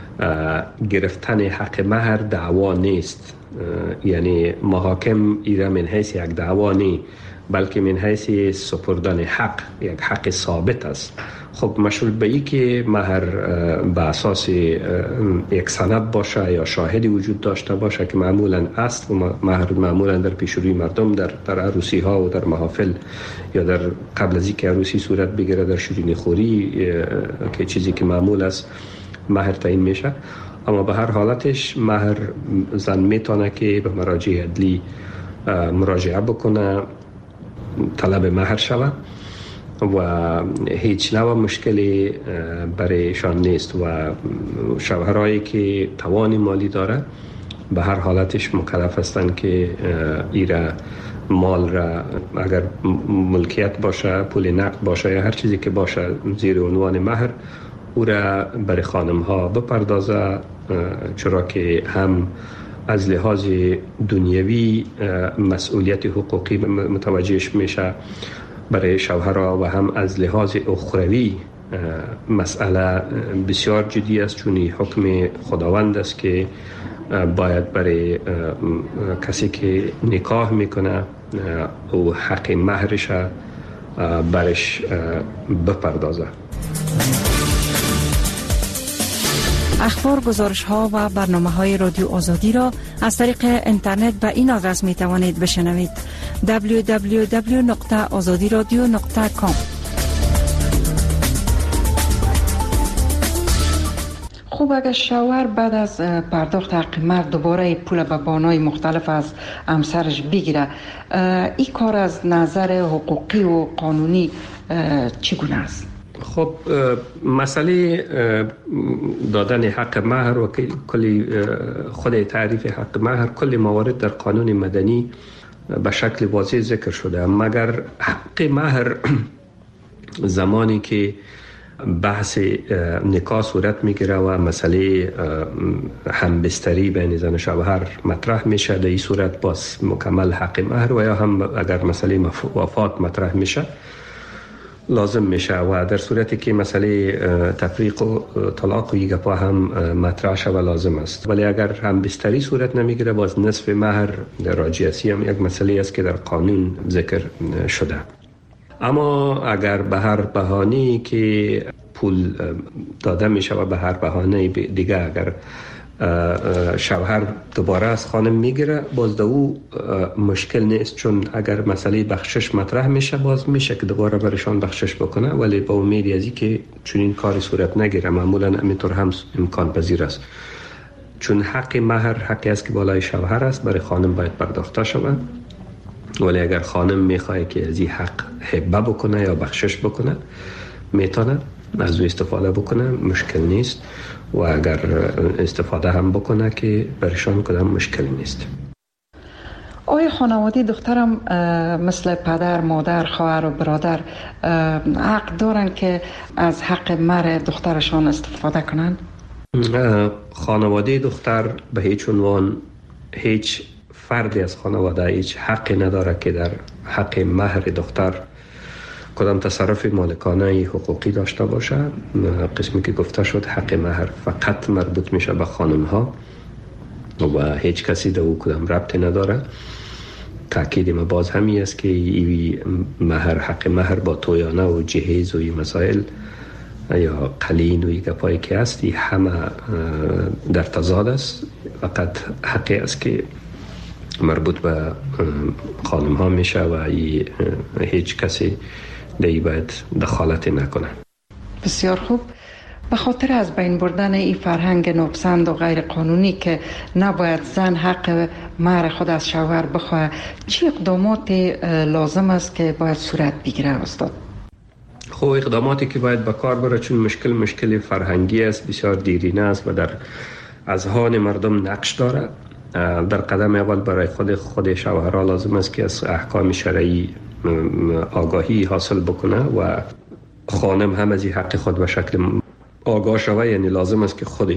Speaker 5: گرفتن حق مهر دعوا نیست، یعنی محاکم ایره من حیث یک دعوا نیست، بلکه من حیث سپردن حق، یک حق ثابت است. خب مشروط به این که مهر به اساس یک سند باشه یا شاهدی وجود داشته باشه که معمولا است، و مهر معمولا در پیش روی مردم در در عروسی ها و در محافل یا در قبل از اینکه عروسی صورت بگیره در شیرینی خوری که چیزی که معمول است مهر تعیین میشه. اما به هر حالتش مهر زن میتونه که به مراجع عدلی مراجعه بکنه، طلب مهر شود و هیچ نوع مشکلی برایشان نیست. و شوهرایی که توان مالی داره به هر حالتش مکلف هستند که ایره مال را، اگر ملکیت باشه، پول نقد باشه یا هر چیزی که باشه زیر عنوان مهر، او را برای خانم ها بپردازه، چرا که هم از لحاظ دنیوی مسئولیت حقوقی متوجهش میشه برای شوهرها و هم از لحاظ اخروی مسئله بسیار جدی است، چون حکم خداوند است که باید برای کسی که نکاح میکنه او حق مهرش برش بپردازه.
Speaker 21: اخبار، گزارش ها و برنامه های رادیو آزادی را از طریق اینترنت به این آدرس می توانید بشنوید: دبلیو دبلیو دبلیو دات آزادی رادیو دات کام. خوب، اگر شوهر بعد از پرداخت حق مهر دوباره پول به بانای مختلف از همسرش بگیره، این کار از نظر حقوقی و قانونی چگونه است؟
Speaker 5: خب، مسئله دادن حق مهر و کلی خود تعریف حق مهر، کلی موارد در قانون مدنی به شکل واضح ذکر شده، مگر حق مهر زمانی که بحث نکاح صورت میگیره و مسئله همبستری بین زن و شوهر مطرح میشه، در این صورت باز مکمل حق مهر، و یا هم اگر مسئله وفات مطرح میشه لازم میشه، و در صورتی که مسئله تفریق و طلاق و یگپا هم مطرح شود لازم است. ولی اگر همبستری صورت نمیگیره، باز نصف مهر در راجعیتی هم یک مسئله است که در قانون ذکر شده. اما اگر به هر بهانه‌ای که پول داده میشه و به هر بهانه دیگه اگر شوهر دوباره از خانم میگیره، باز دو او مشکل نیست، چون اگر مسئله بخشش مطرح میشه باز میشه که دوباره برشان بخشش بکنه، ولی با امید از اینکه چون این کاری صورت نگیره، معمولا همینطور هم امکان پذیر است، چون حق مهر حقی است که بالای شوهر است، برای خانم باید پرداخته شود. ولی اگر خانم میخواه که از این حق هبه بکنه یا بخشش بکنه، میتونه از او استفاده بکنه، مشکل نیست، و اگر استفاده هم بکنه که برشان کدام مشکل نیست.
Speaker 21: آیا خانواده دخترم مثل پدر، مادر، خواهر و برادر حق دارن که از حق مهر دخترشان استفاده کنند؟
Speaker 5: خانواده دختر به هیچ عنوان، هیچ فردی از خانواده هیچ حقی نداره که در حق مهر دختر کدام تصرف مالکانه حقوقی داشته باشه. قسمی که گفته شد حق مهر فقط مربوط میشه به خانم ها و هیچ کسی در او کدام ربطی نداره. تأکید ما باز همی است که ای مهر، حق مهر با تویانه و جهیز و این مسائل یا قلین و این گپایی که است، همه در تضاد است. فقط حقی است که مربوط به خانم ها میشه و هیچ کسی دیگه باید دخالت نکنه.
Speaker 21: بسیار خوب. به خاطر از بین بردن این فرهنگ ناپسند و غیر قانونی که نباید زن حق مهر خود از شوهر بخواه، چه اقدامات لازم است که باید صورت بگیره استاد؟
Speaker 5: خب، اقداماتی که باید به کار بره، چون مشکل مشکل فرهنگی است، بسیار دیرینه است و در اذهان مردم نقش داره. در قدم اول برای خود خود شوهرها لازم است که از احکام شرعی آگاهی حاصل بکنه و خانم هم از این حق خود به شکل آگاه شوه. یعنی لازم است که خود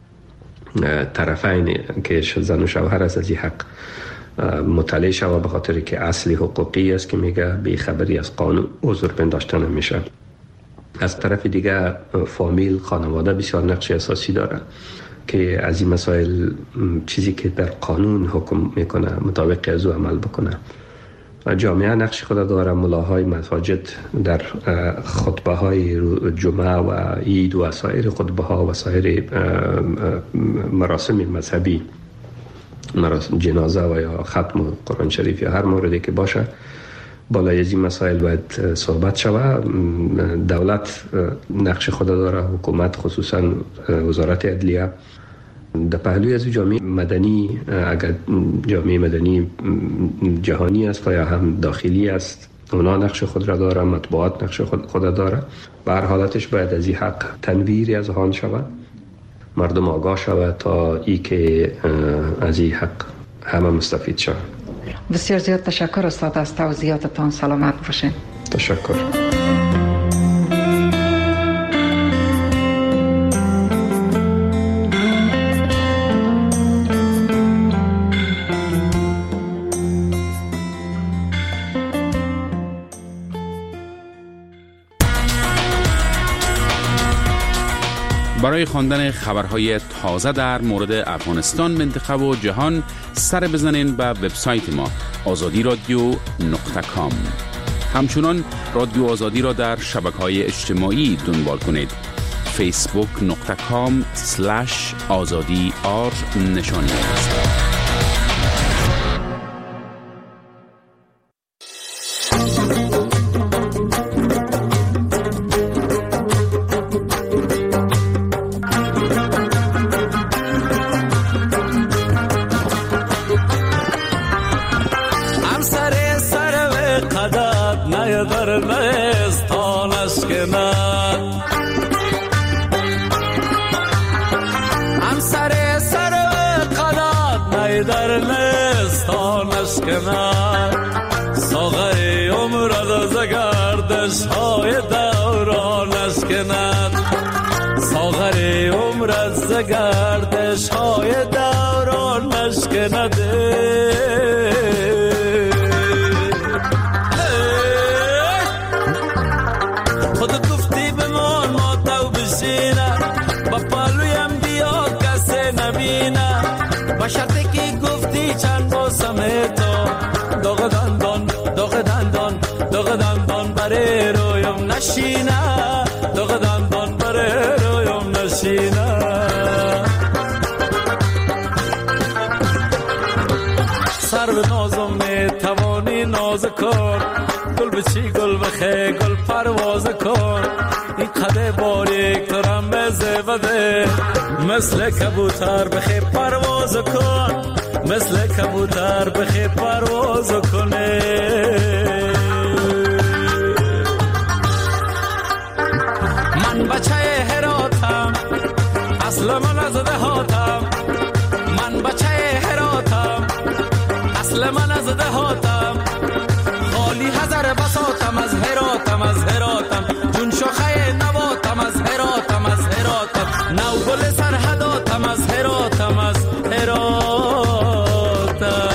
Speaker 5: طرفین که زن و شوهر است از این حق مطلع شوه، به خاطر که اصلی حقوقی است که میگه بی خبری از قانون عذر پنداشته نمیشه. از طرف دیگه فامیل، خانواده بسیار نقش اساسی داره که از این مسائل چیزی که در قانون حکم میکنه مطابق از او عمل بکنه. جامعه نقش خود داره. ملاهای مساجد در خطبه های جمعه و عید و سایر خطبه ها و سایر مراسم مذهبی، مراسم جنازه و یا ختم قرآن شریف یا هر موردی که باشه، بالای از این مسائل باید صحبت شود. دولت نقش خود داره، حکومت خصوصا وزارت عدلیه. در پهلوی از جامعه مدنی، اگر جامعه مدنی جهانی است یا هم داخلی است، اونا نقش خود را داره، مطبوعات نقش خود, خود داره. به هر حالتش باید از این حق تنویری از آن شود، مردم آگاه شود تا ای که از این حق همه مستفید شود.
Speaker 21: بسیار زیاد تشکر استاد از توضیحاتتان. سلامت باشین.
Speaker 5: تشکر.
Speaker 6: برای خواندن خبرهای تازه در مورد افغانستان، منطقه و جهان سر بزنین به وبسایت ما آزادی رادیو نقطه کام. همچنان رادیو آزادی را در شبکه‌های اجتماعی دنبال کنید: فیسبوک نقطه کام سلش آزادی آر نشانی است.
Speaker 2: ساغر عمرت از گردش های دورانش کند ساغر عمرت از گردش های دورانش کند خود گفتی بمان ما تو بشینه با پالویم بیا کسی نمینه با شرطی که گفتی چند باسمه تو داغ دندان داغ دندان داغ دندان بره رویم نشینه داغ دندان بره رویم نشینه سر به نازم میتوانی ناز کن گل بچی گل بخی گل پرواز کن این قده باریک تو رم بزه بده مثل کبوتر بخی پرواز کن مثل کبوتر بخی پرواز کنه من بچه هراتم اصل من از دهاتم من بچه هراتم اصل من از دهاتم خالی هزار بساتم از هراتم از هراتم جون شاخه نباتم از هراتم از هراتم نو گل سرحداتم از هراتم از هراتم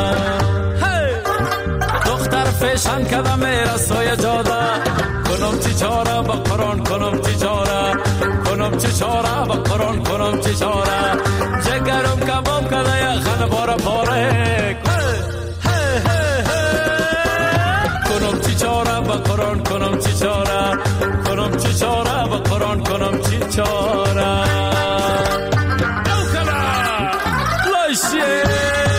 Speaker 2: دختر فشن کدم رسای جاده کنم چی چاره با قرآن کنم چی چاره کنم چی چاره با قرآن کنم چی چاره جگرم کباب کده یا خن باره باره کنم چی چاره با قرآن کنم چی چاره کنم چی چاره با قرآن کنم چی چاره او کلا لایشه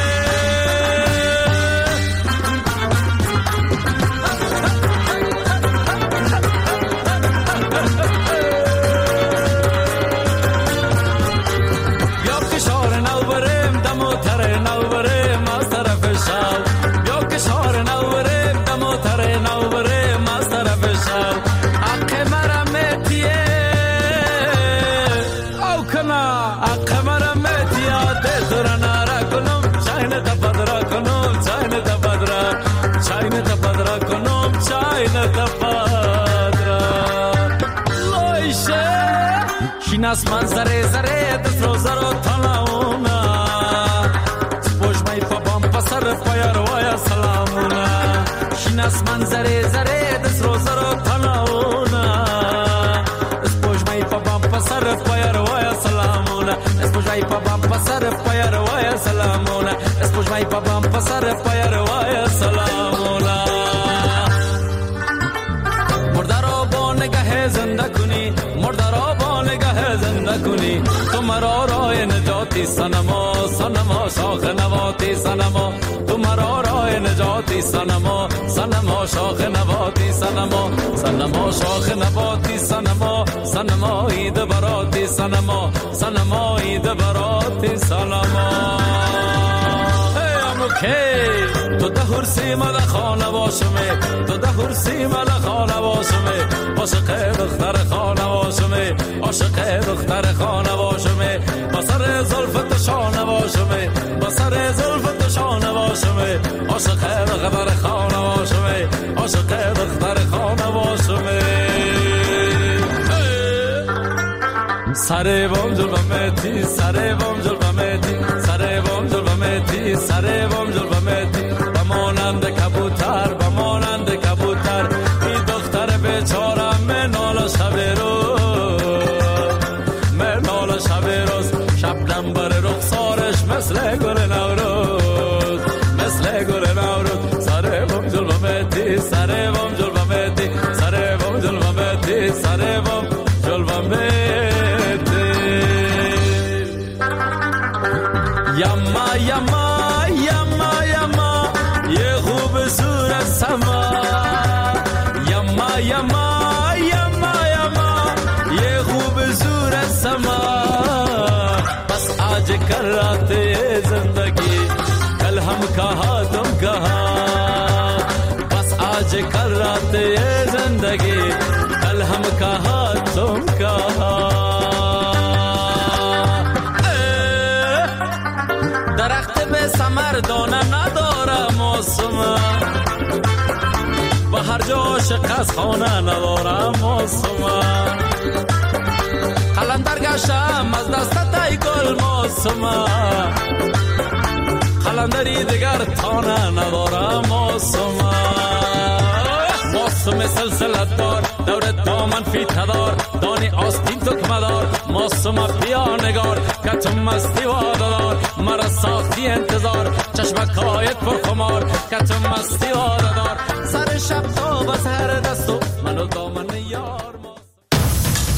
Speaker 2: شیناس من زره زره دست رو زر و تلاونا سپوش مای پاپام پسر پایر وایا سلامونا شیناس من زره زره دست رو زر و تلاونا سپوش مای پاپام پسر پایر وایا سلامونا سپوش مای پاپام پسر پایر وایا سلامونا سپوش مای پاپام پسر پایر وایا سلامونا مردارو با نگاه زنده کنی مردارو با نگاه زنده کنی تو مرا راه نجاتی سنما سنما شاخ نواتی سنما تو مرا راه نجاتی سنما سنما شاخ نواتی سنما سنما شاخ نواتی سنما سنما عید براتی سنما سنما عید براتی سنما اوکی تو ده هرسی مال خانه باشمه تو ده هرسی مال خانه باشمه عاشق دختر خانه باشمه عاشق دختر خانه باشمه با سر زلف تو شانه باشمه با سر زلف تو شانه باشمه عاشق دختر خانه باشمه عاشق دختر خانه باشمه سره بام جلوه میتی سره بام جلوه میتی سره بام جلوه میتی سره بام جلوه میتی بمانند کبوتر بمانند کبوتر این دختر بیچاره منال شب روز منال شب روز شبنم بر رخسارش مثل گل نوروز مثل گل نوروز سره بام جلوه میتی سره بام جلوه میتی سره بام جلوه میتی سره بام جلوه میتی तुम कहा درخت به ثمر دانه نداره موسم و هر جا عاشق از خانه نداره موسم قلندر گشتم از دست تای گل موسم قلندری دیگر تانه نداره موسم موسم سلسلت دار دور دامن فی تدار دانی آستین تکمدار موسم پیانگار که تو مستی واددار مرا ساختی انتظار چشمکایت پر خمار که تو مستی واددار سر شب تا بس هر دستو منو دامن یار